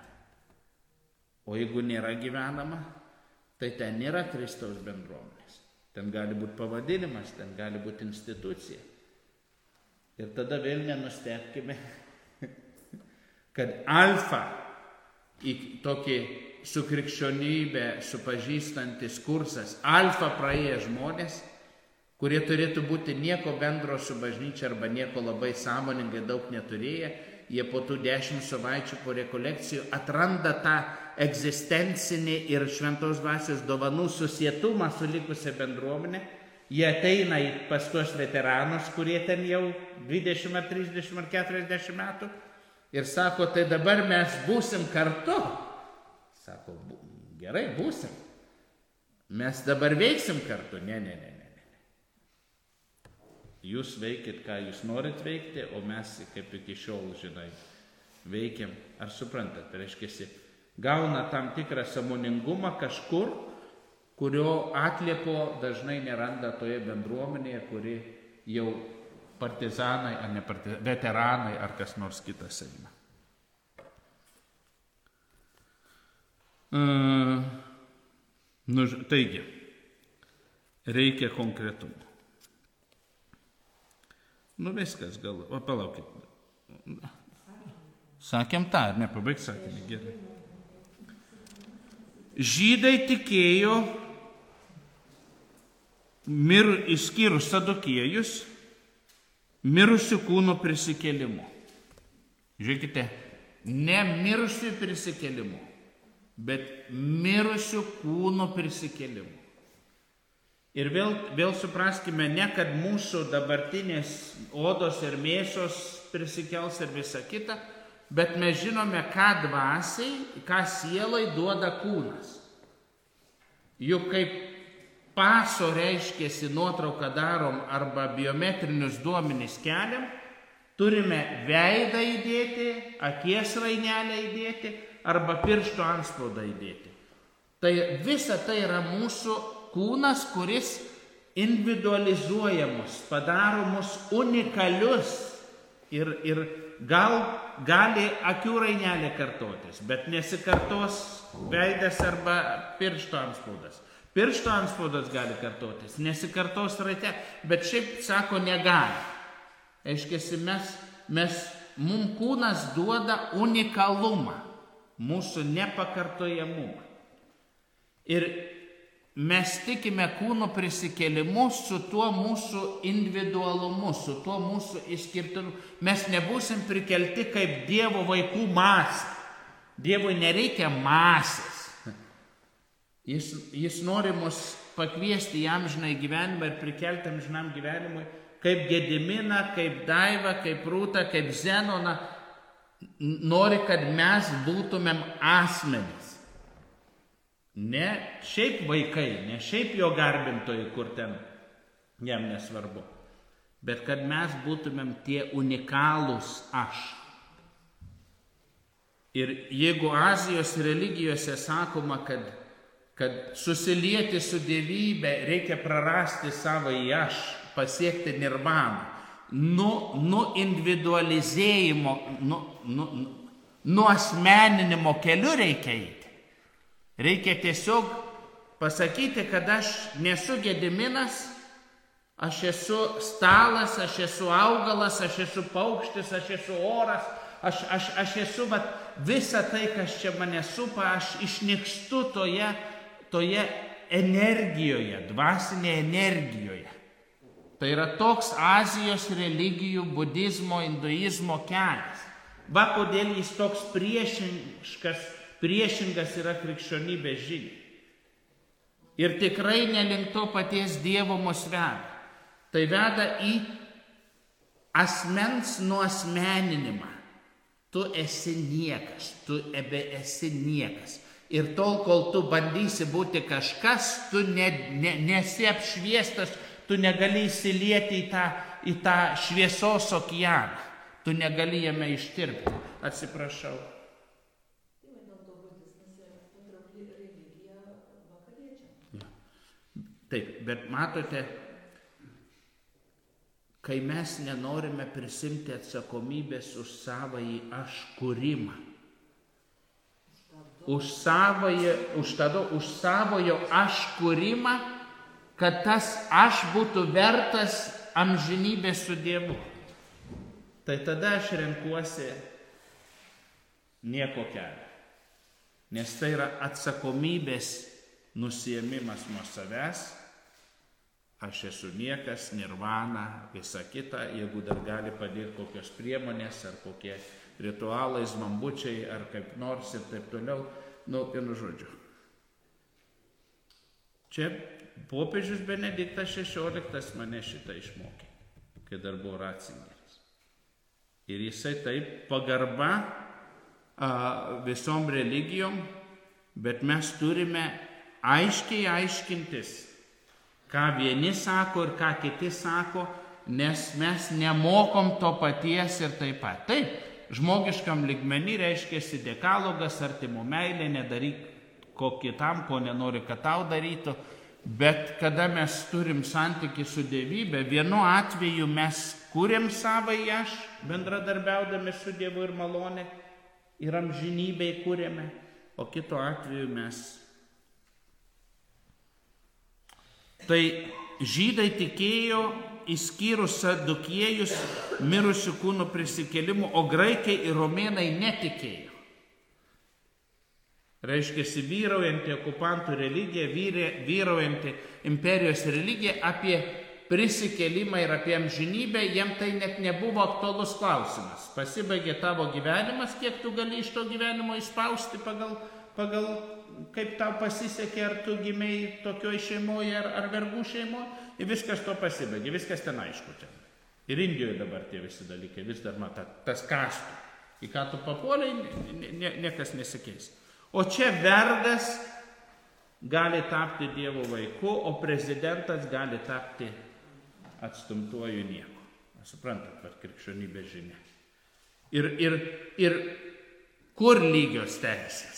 O jeigu nėra gyvenama, tai ten nėra Kristaus bendruomenės. Ten gali būti pavadinimas, ten gali būti institucija. Ir tada vėl nenustebkime, kad alfa į tokį su krikščionybė supažįstantis kursas, alfa praėję žmonės, kurie turėtų būti nieko bendro su bažnyčia arba nieko labai sąmoningai daug neturėję, jie po tų dešimt savaičių po rekolekcijų atranda tą egzistencinį ir šventos dvasios dovanų susietumą su likusia bendruomenė. Jie ateina pas tuos veteranus, kurie ten jau dvidešimt ar trisdešimt ar keturiasdešimt metų ir sako, tai dabar mes būsim kartu. Sako, gerai, būsim. Mes dabar veiksim kartu. Ne, ne, ne. Jūs veikit, ką jūs norit veikti, o mes, kaip iki šiol, žinai, veikiam. Ar suprantat, reiškiasi, gauna tam tikrą sąmoningumą kažkur, kurio atliepo dažnai neranda toje bendruomenėje, kuri jau partizanai, ar ne partizanai, veteranai, ar kas nors kitas eina. Uh, nu, taigi, reikia konkretumo. Nu viskas, gal, o palaukit. Sakėm tą, ar nepabaig sakėme, gerai. Žydai tikėjo, mir, išskyrus sadukiejus, mirusių kūnų prisikėlimu. Žiūrėkite, ne mirusių prisikėlimu, bet mirusių kūnų prisikėlimu. Ir vėl, vėl supraskime, ne kad mūsų dabartinės odos ir mėsos prisikels ir visa kita, bet mes žinome, ką dvasiai, ką sielai duoda kūnas. Juk kaip paso reiškėsi nuotrauką darom arba biometrinius duomenis keliam, turime veidą įdėti, akies rainelę įdėti arba piršto antspaudą įdėti. Tai visa tai yra mūsų kūnas, kuris individualizuoja mus, padaro mus unikalius ir, ir gal gali akių rainelė kartotis, bet nesikartos veidas arba piršto antspaudas. Piršto antspaudas gali kartotis, nesikartos rate, bet šiaip sako negali. Aiškiasi, mes, mes, mums kūnas duoda unikalumą, mūsų nepakartojamumą. Ir mes tikime kūno prisikėlimu su tuo mūsų individualumu, su tuo mūsų išskirtinumu. Mes nebūsim prikelti kaip Dievo vaikų masė. Dievui nereikia masės. Jis, jis nori mus pakviesti į amžinąjį gyvenimą ir prikelti amžinam gyvenimui, kaip Gediminą, kaip Daivą, kaip Rūtą, kaip Zenoną, nori, kad mes būtumėm asmenys. Ne šiaip vaikai, ne šiaip jo garbintojai, kur ten jam nesvarbu, bet kad mes būtumėm tie unikalūs aš. Ir jeigu Azijos religijose sakoma, kad, kad susilieti su dievybė reikia prarasti savąjį aš, pasiekti nirvaną, nu, nu individualizėjimo, nu, nu, nu asmeninimo keliu reikia eiti. Reikia tiesiog pasakyti, kad aš nesu Gediminas, aš esu stalas, aš esu augalas, aš esu paukštis, aš esu oras, aš, aš, aš esu vat, visa tai, kas čia mane supa, aš išnykstu toje, toje energijoje, dvasinėje energijoje. Tai yra toks Azijos religijų, budizmo, hinduizmo kelias. Va kodėl jis toks priešingas, priešingas yra krikščionybės žiniai. Ir tikrai nelink to paties Dievo mus veda. Tai veda į asmens nuasmeninimą. Tu esi niekas, tu ebe esi niekas. Ir tol, kol tu bandysi būti kažkas, tu ne, ne, nesi apšviestas, tu negali įsilieti į tą, į tą šviesos okeaną. Tu negali jame ištirpti. Atsiprašau. Taip, bet matote, kai mes nenorime prisimti atsakomybės už savąjį aš kūrimą, už savojo, už tada, už savojo aš kūrimą, kad tas aš būtų vertas amžinybės su Dievu, tai tada aš renkuosi nieko kelią. Nes tai yra atsakomybės nusiėmimas nuo savęs. Aš esu niekas, nirvana, visa kita, jeigu dar gali padėti kokios priemonės, ar kokie ritualai, zmambučiai, ar kaip nors ir taip toliau, nu, vienu žodžiu. Čia popiežius Benediktas šešioliktas mane šitą išmokė, kai dar buvo Ratzingeris. Ir jisai taip pagarba a, visom religijom, bet mes turime aiškiai aiškintis, ką vieni sako ir ką kiti sako, nes mes nemokom to paties ir taip pat. Taip, žmogiškam lygmenį reiškiasi dekalogas, artimo meilė, nedaryk ko kitam, ko nenori, kad tau darytų, bet kada mes turim santykį su dievybė, vienu atveju mes kūrėm savąjį aš, bendradarbiaudami su Dievu ir malonė, ir amžinybei kūrėme, o kito atveju mes. Tai žydai tikėjo išskyrus sadukiejus mirusių kūnų prisikėlimu, o graikai ir romėnai netikėjo. Reiškiasi vyraujanti okupantų religija, vyraujanti imperijos religija apie prisikėlimą ir apie amžinybę, jiem tai net nebuvo aktualus klausimas. Pasibaigė tavo gyvenimas, kiek tu gali iš to gyvenimo išspausti pagal, pagal kaip tau pasisekė, ar tu gimei tokioj šeimoje, ar, ar vergų šeimoje, ir viskas to pasibaigė, viskas ten aišku čia. Ir Indijoje dabar tie visi dalykai, vis dar mata, tas kastų. Į ką tu papuolai, nie, nie, niekas nesikeis. O čia vergas gali tapti Dievo vaiku, o prezidentas gali tapti atstumtuoju nieko. Suprantat, per krikščionybės žinia. Ir, ir, ir kur lygios teisės?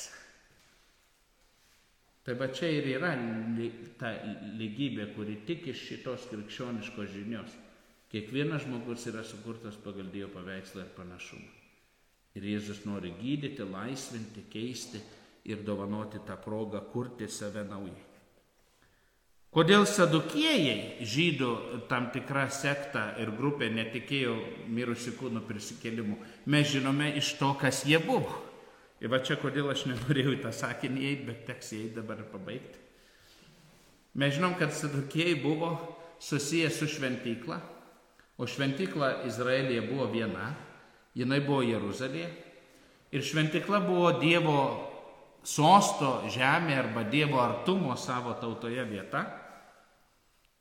Tai va čia ir yra ta lygybė, kuri tik iš šitos krikščioniškos žinios. Kiekvienas žmogus yra sukurtas pagal Dievo paveikslą ir panašumą. Ir Jėzus nori gydyti, laisvinti, keisti ir dovanoti tą progą kurti save naujai. Kodėl sadukiejai, žydų tam tikra sekta ir grupė, netikėjo mirusių kūnų prisikėlimu? Mes žinome iš to, kas jie buvo. Ir va čia kodėl aš nenorėjau į tą sakinį eiti, bet teks eiti dabar ir pabaigti. Mes žinom, kad sadukiejai buvo susiję su šventykla, o šventykla Izraelyje buvo viena, jinai buvo Jeruzalėje. Ir šventykla buvo Dievo sosto žemė arba Dievo artumo savo tautoje vieta.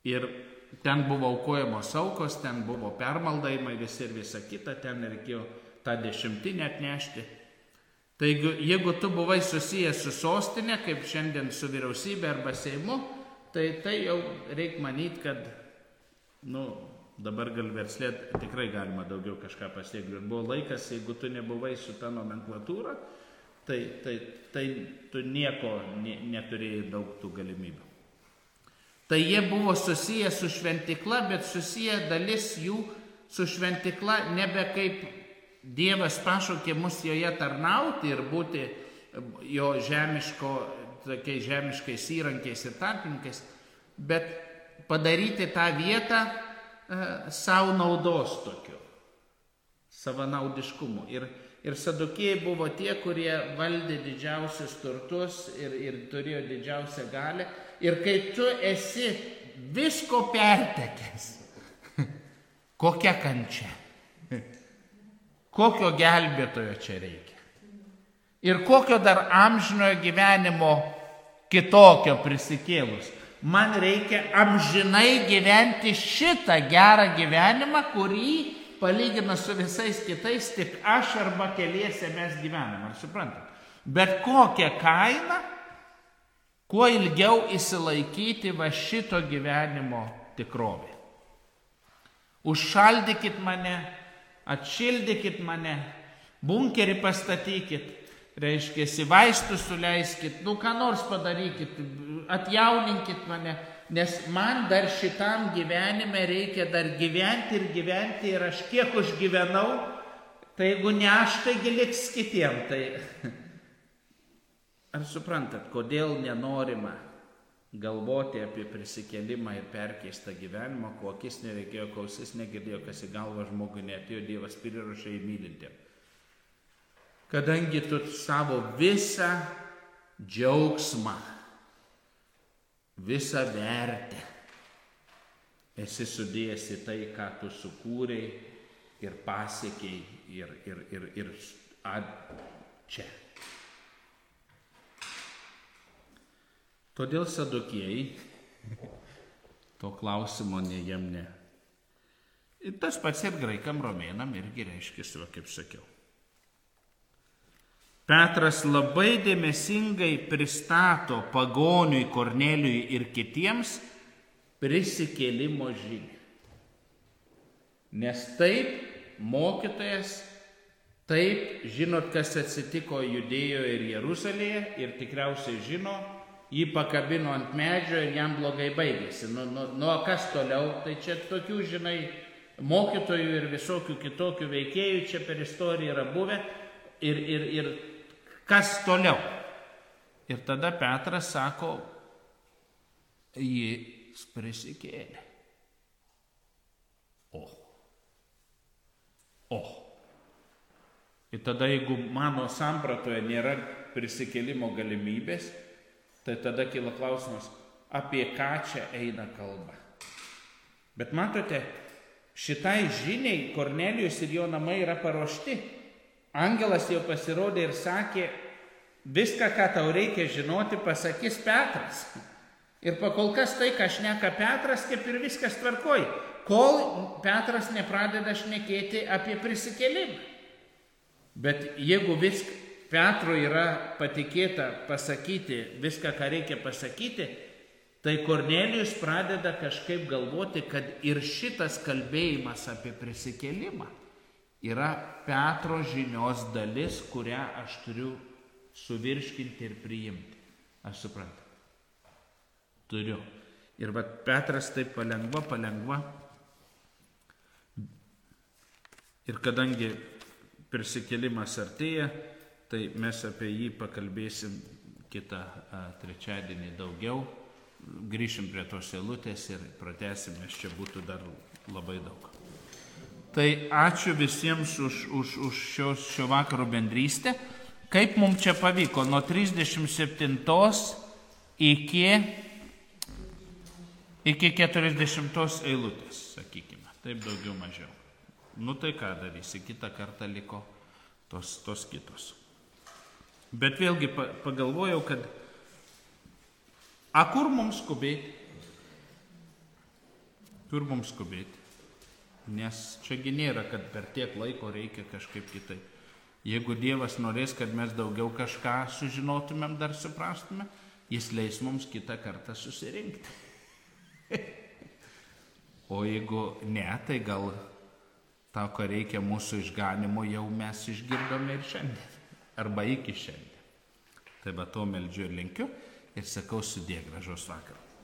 Ir ten buvo aukojamos aukos, ten buvo permaldavimai visi ir visa kita, ten reikėjo tą dešimtinę atnešti. Taigi, jeigu tu buvai susijęs su sostinė, kaip šiandien su vyriausybė arba Seimu, tai tai jau reikia manyti, kad, nu, dabar gal verslė tikrai galima daugiau kažką pasiekti. Ir buvo laikas, jeigu tu nebuvai su ta nomenklatūra, tai, tai, tai tu nieko ne, neturėjai daug tų galimybių. Tai jie buvo susiję su šventikla, bet susiję dalis jų su šventikla nebe kaip Dievas pašaukė mus joje tarnauti ir būti jo žemiško, tokiais žemiškais įrankiais ir tarpininkais, bet padaryti tą vietą e, savo naudos tokiu, savanaudiškumu. Ir, ir sadukėjai buvo tie, kurie valdė didžiausius turtus ir, ir turėjo didžiausią galią. Ir kai tu esi visko pertekęs, kokia kančia, kokio gelbėtojo čia reikia. Ir kokio dar amžinojo gyvenimo kitokio prisikėlus. Man reikia amžinai gyventi šitą gerą gyvenimą, kurį palyginus su visais kitais tik aš arba keliese mes gyvenam. Ar suprantat? Bet kokią kainą, kuo ilgiau įsilaikyti va šito gyvenimo tikrovė. Užšaldykit mane, atšildykit mane, bunkerį pastatykit, reiškia, vaistus suleiskit, nu ką nors padarykit, atjauninkit mane, nes man dar šitam gyvenime reikia dar gyventi ir gyventi ir aš kiek užgyvenau, tai jeigu ne aš, taigi liks kitiem. Tai ar suprantat, kodėl nenorima galvoti apie prisikėlimą ir perkeistą gyvenimą, ko akis nereikėjo, ko ausis negirdėjo, kas į galvą žmogui neatėjo, Dievas pririšė įmylintiem. Kadangi tu savo visą džiaugsmą, visą vertę esi sudėjęs į tai, ką tu sukūrei ir pasiekei ir, ir, ir, ir at, čia. Todėl sadukėjai to klausimo ne jiem ne. Ir tas pats ir graikam romėnam irgi reiškia, kaip sakiau. Petras labai dėmesingai pristato pagoniui, Kornelijui ir kitiems prisikėlimo žinią. Nes taip mokytojas, taip žinot, kas atsitiko Judėjoje ir Jeruzalėje ir tikriausiai žino, jį pakabino ant medžio ir jam blogai baigėsi. Nu, nu, nu, kas toliau? Tai čia tokių, žinai, mokytojų ir visokių kitokių veikėjų čia per istoriją yra buvę. Ir, ir, ir kas toliau? Ir tada Petras sako, jis prisikėlė. O. O. Ir tada, jeigu mano sampratoje nėra prisikėlimo galimybės, tai tada kyla klausimas, apie ką čia eina kalba. Bet matote, šitai žiniai Kornelijus ir jo namai yra paruošti. Angelas jau pasirodė ir sakė, viską, ką tau reikia žinoti, pasakys Petras. Ir pakol kas tai, ką šneka Petras, kaip ir viskas tvarkoj, kol Petras nepradeda šnekėti apie prisikėlimą. Bet jeigu viską Petro yra patikėta pasakyti viską, ką reikia pasakyti, tai Kornelijus pradeda kažkaip galvoti, kad ir šitas kalbėjimas apie prisikėlimą yra Petro žinios dalis, kurią aš turiu suvirškinti ir priimti. Aš suprantu. Turiu. Ir va Petras taip palengva, palengva. Ir kadangi prisikėlimas artėja, tai mes apie jį pakalbėsim kitą a, trečiadienį daugiau. Grįšim prie tos eilutės ir pratęsim, nes čia būtų dar labai daug. Tai ačiū visiems už, už, už šios, šio vakaro bendrystę. Kaip mums čia pavyko nuo trisdešimt septintos iki, iki keturiasdešimtos eilutės, sakykime. Taip daugiau mažiau. Nu tai ką darysi, kitą kartą liko tos, tos kitos. Bet vėlgi pagalvojau, kad a kur mums skubėti? Tur mums skubėti. Nes čiagi nėra, kad per tiek laiko reikia kažkaip kitaip. Jeigu Dievas norės, kad mes daugiau kažką sužinotumėm, dar suprastume, Jis leis mums kitą kartą susirinkti. O jeigu ne, tai gal tą, ko reikia mūsų išganimo, jau mes išgirdome ir šiandien. Arba iki šiandien. Tai va to meldžiu ir linkiu ir sakau sudie, gražaus vakaro.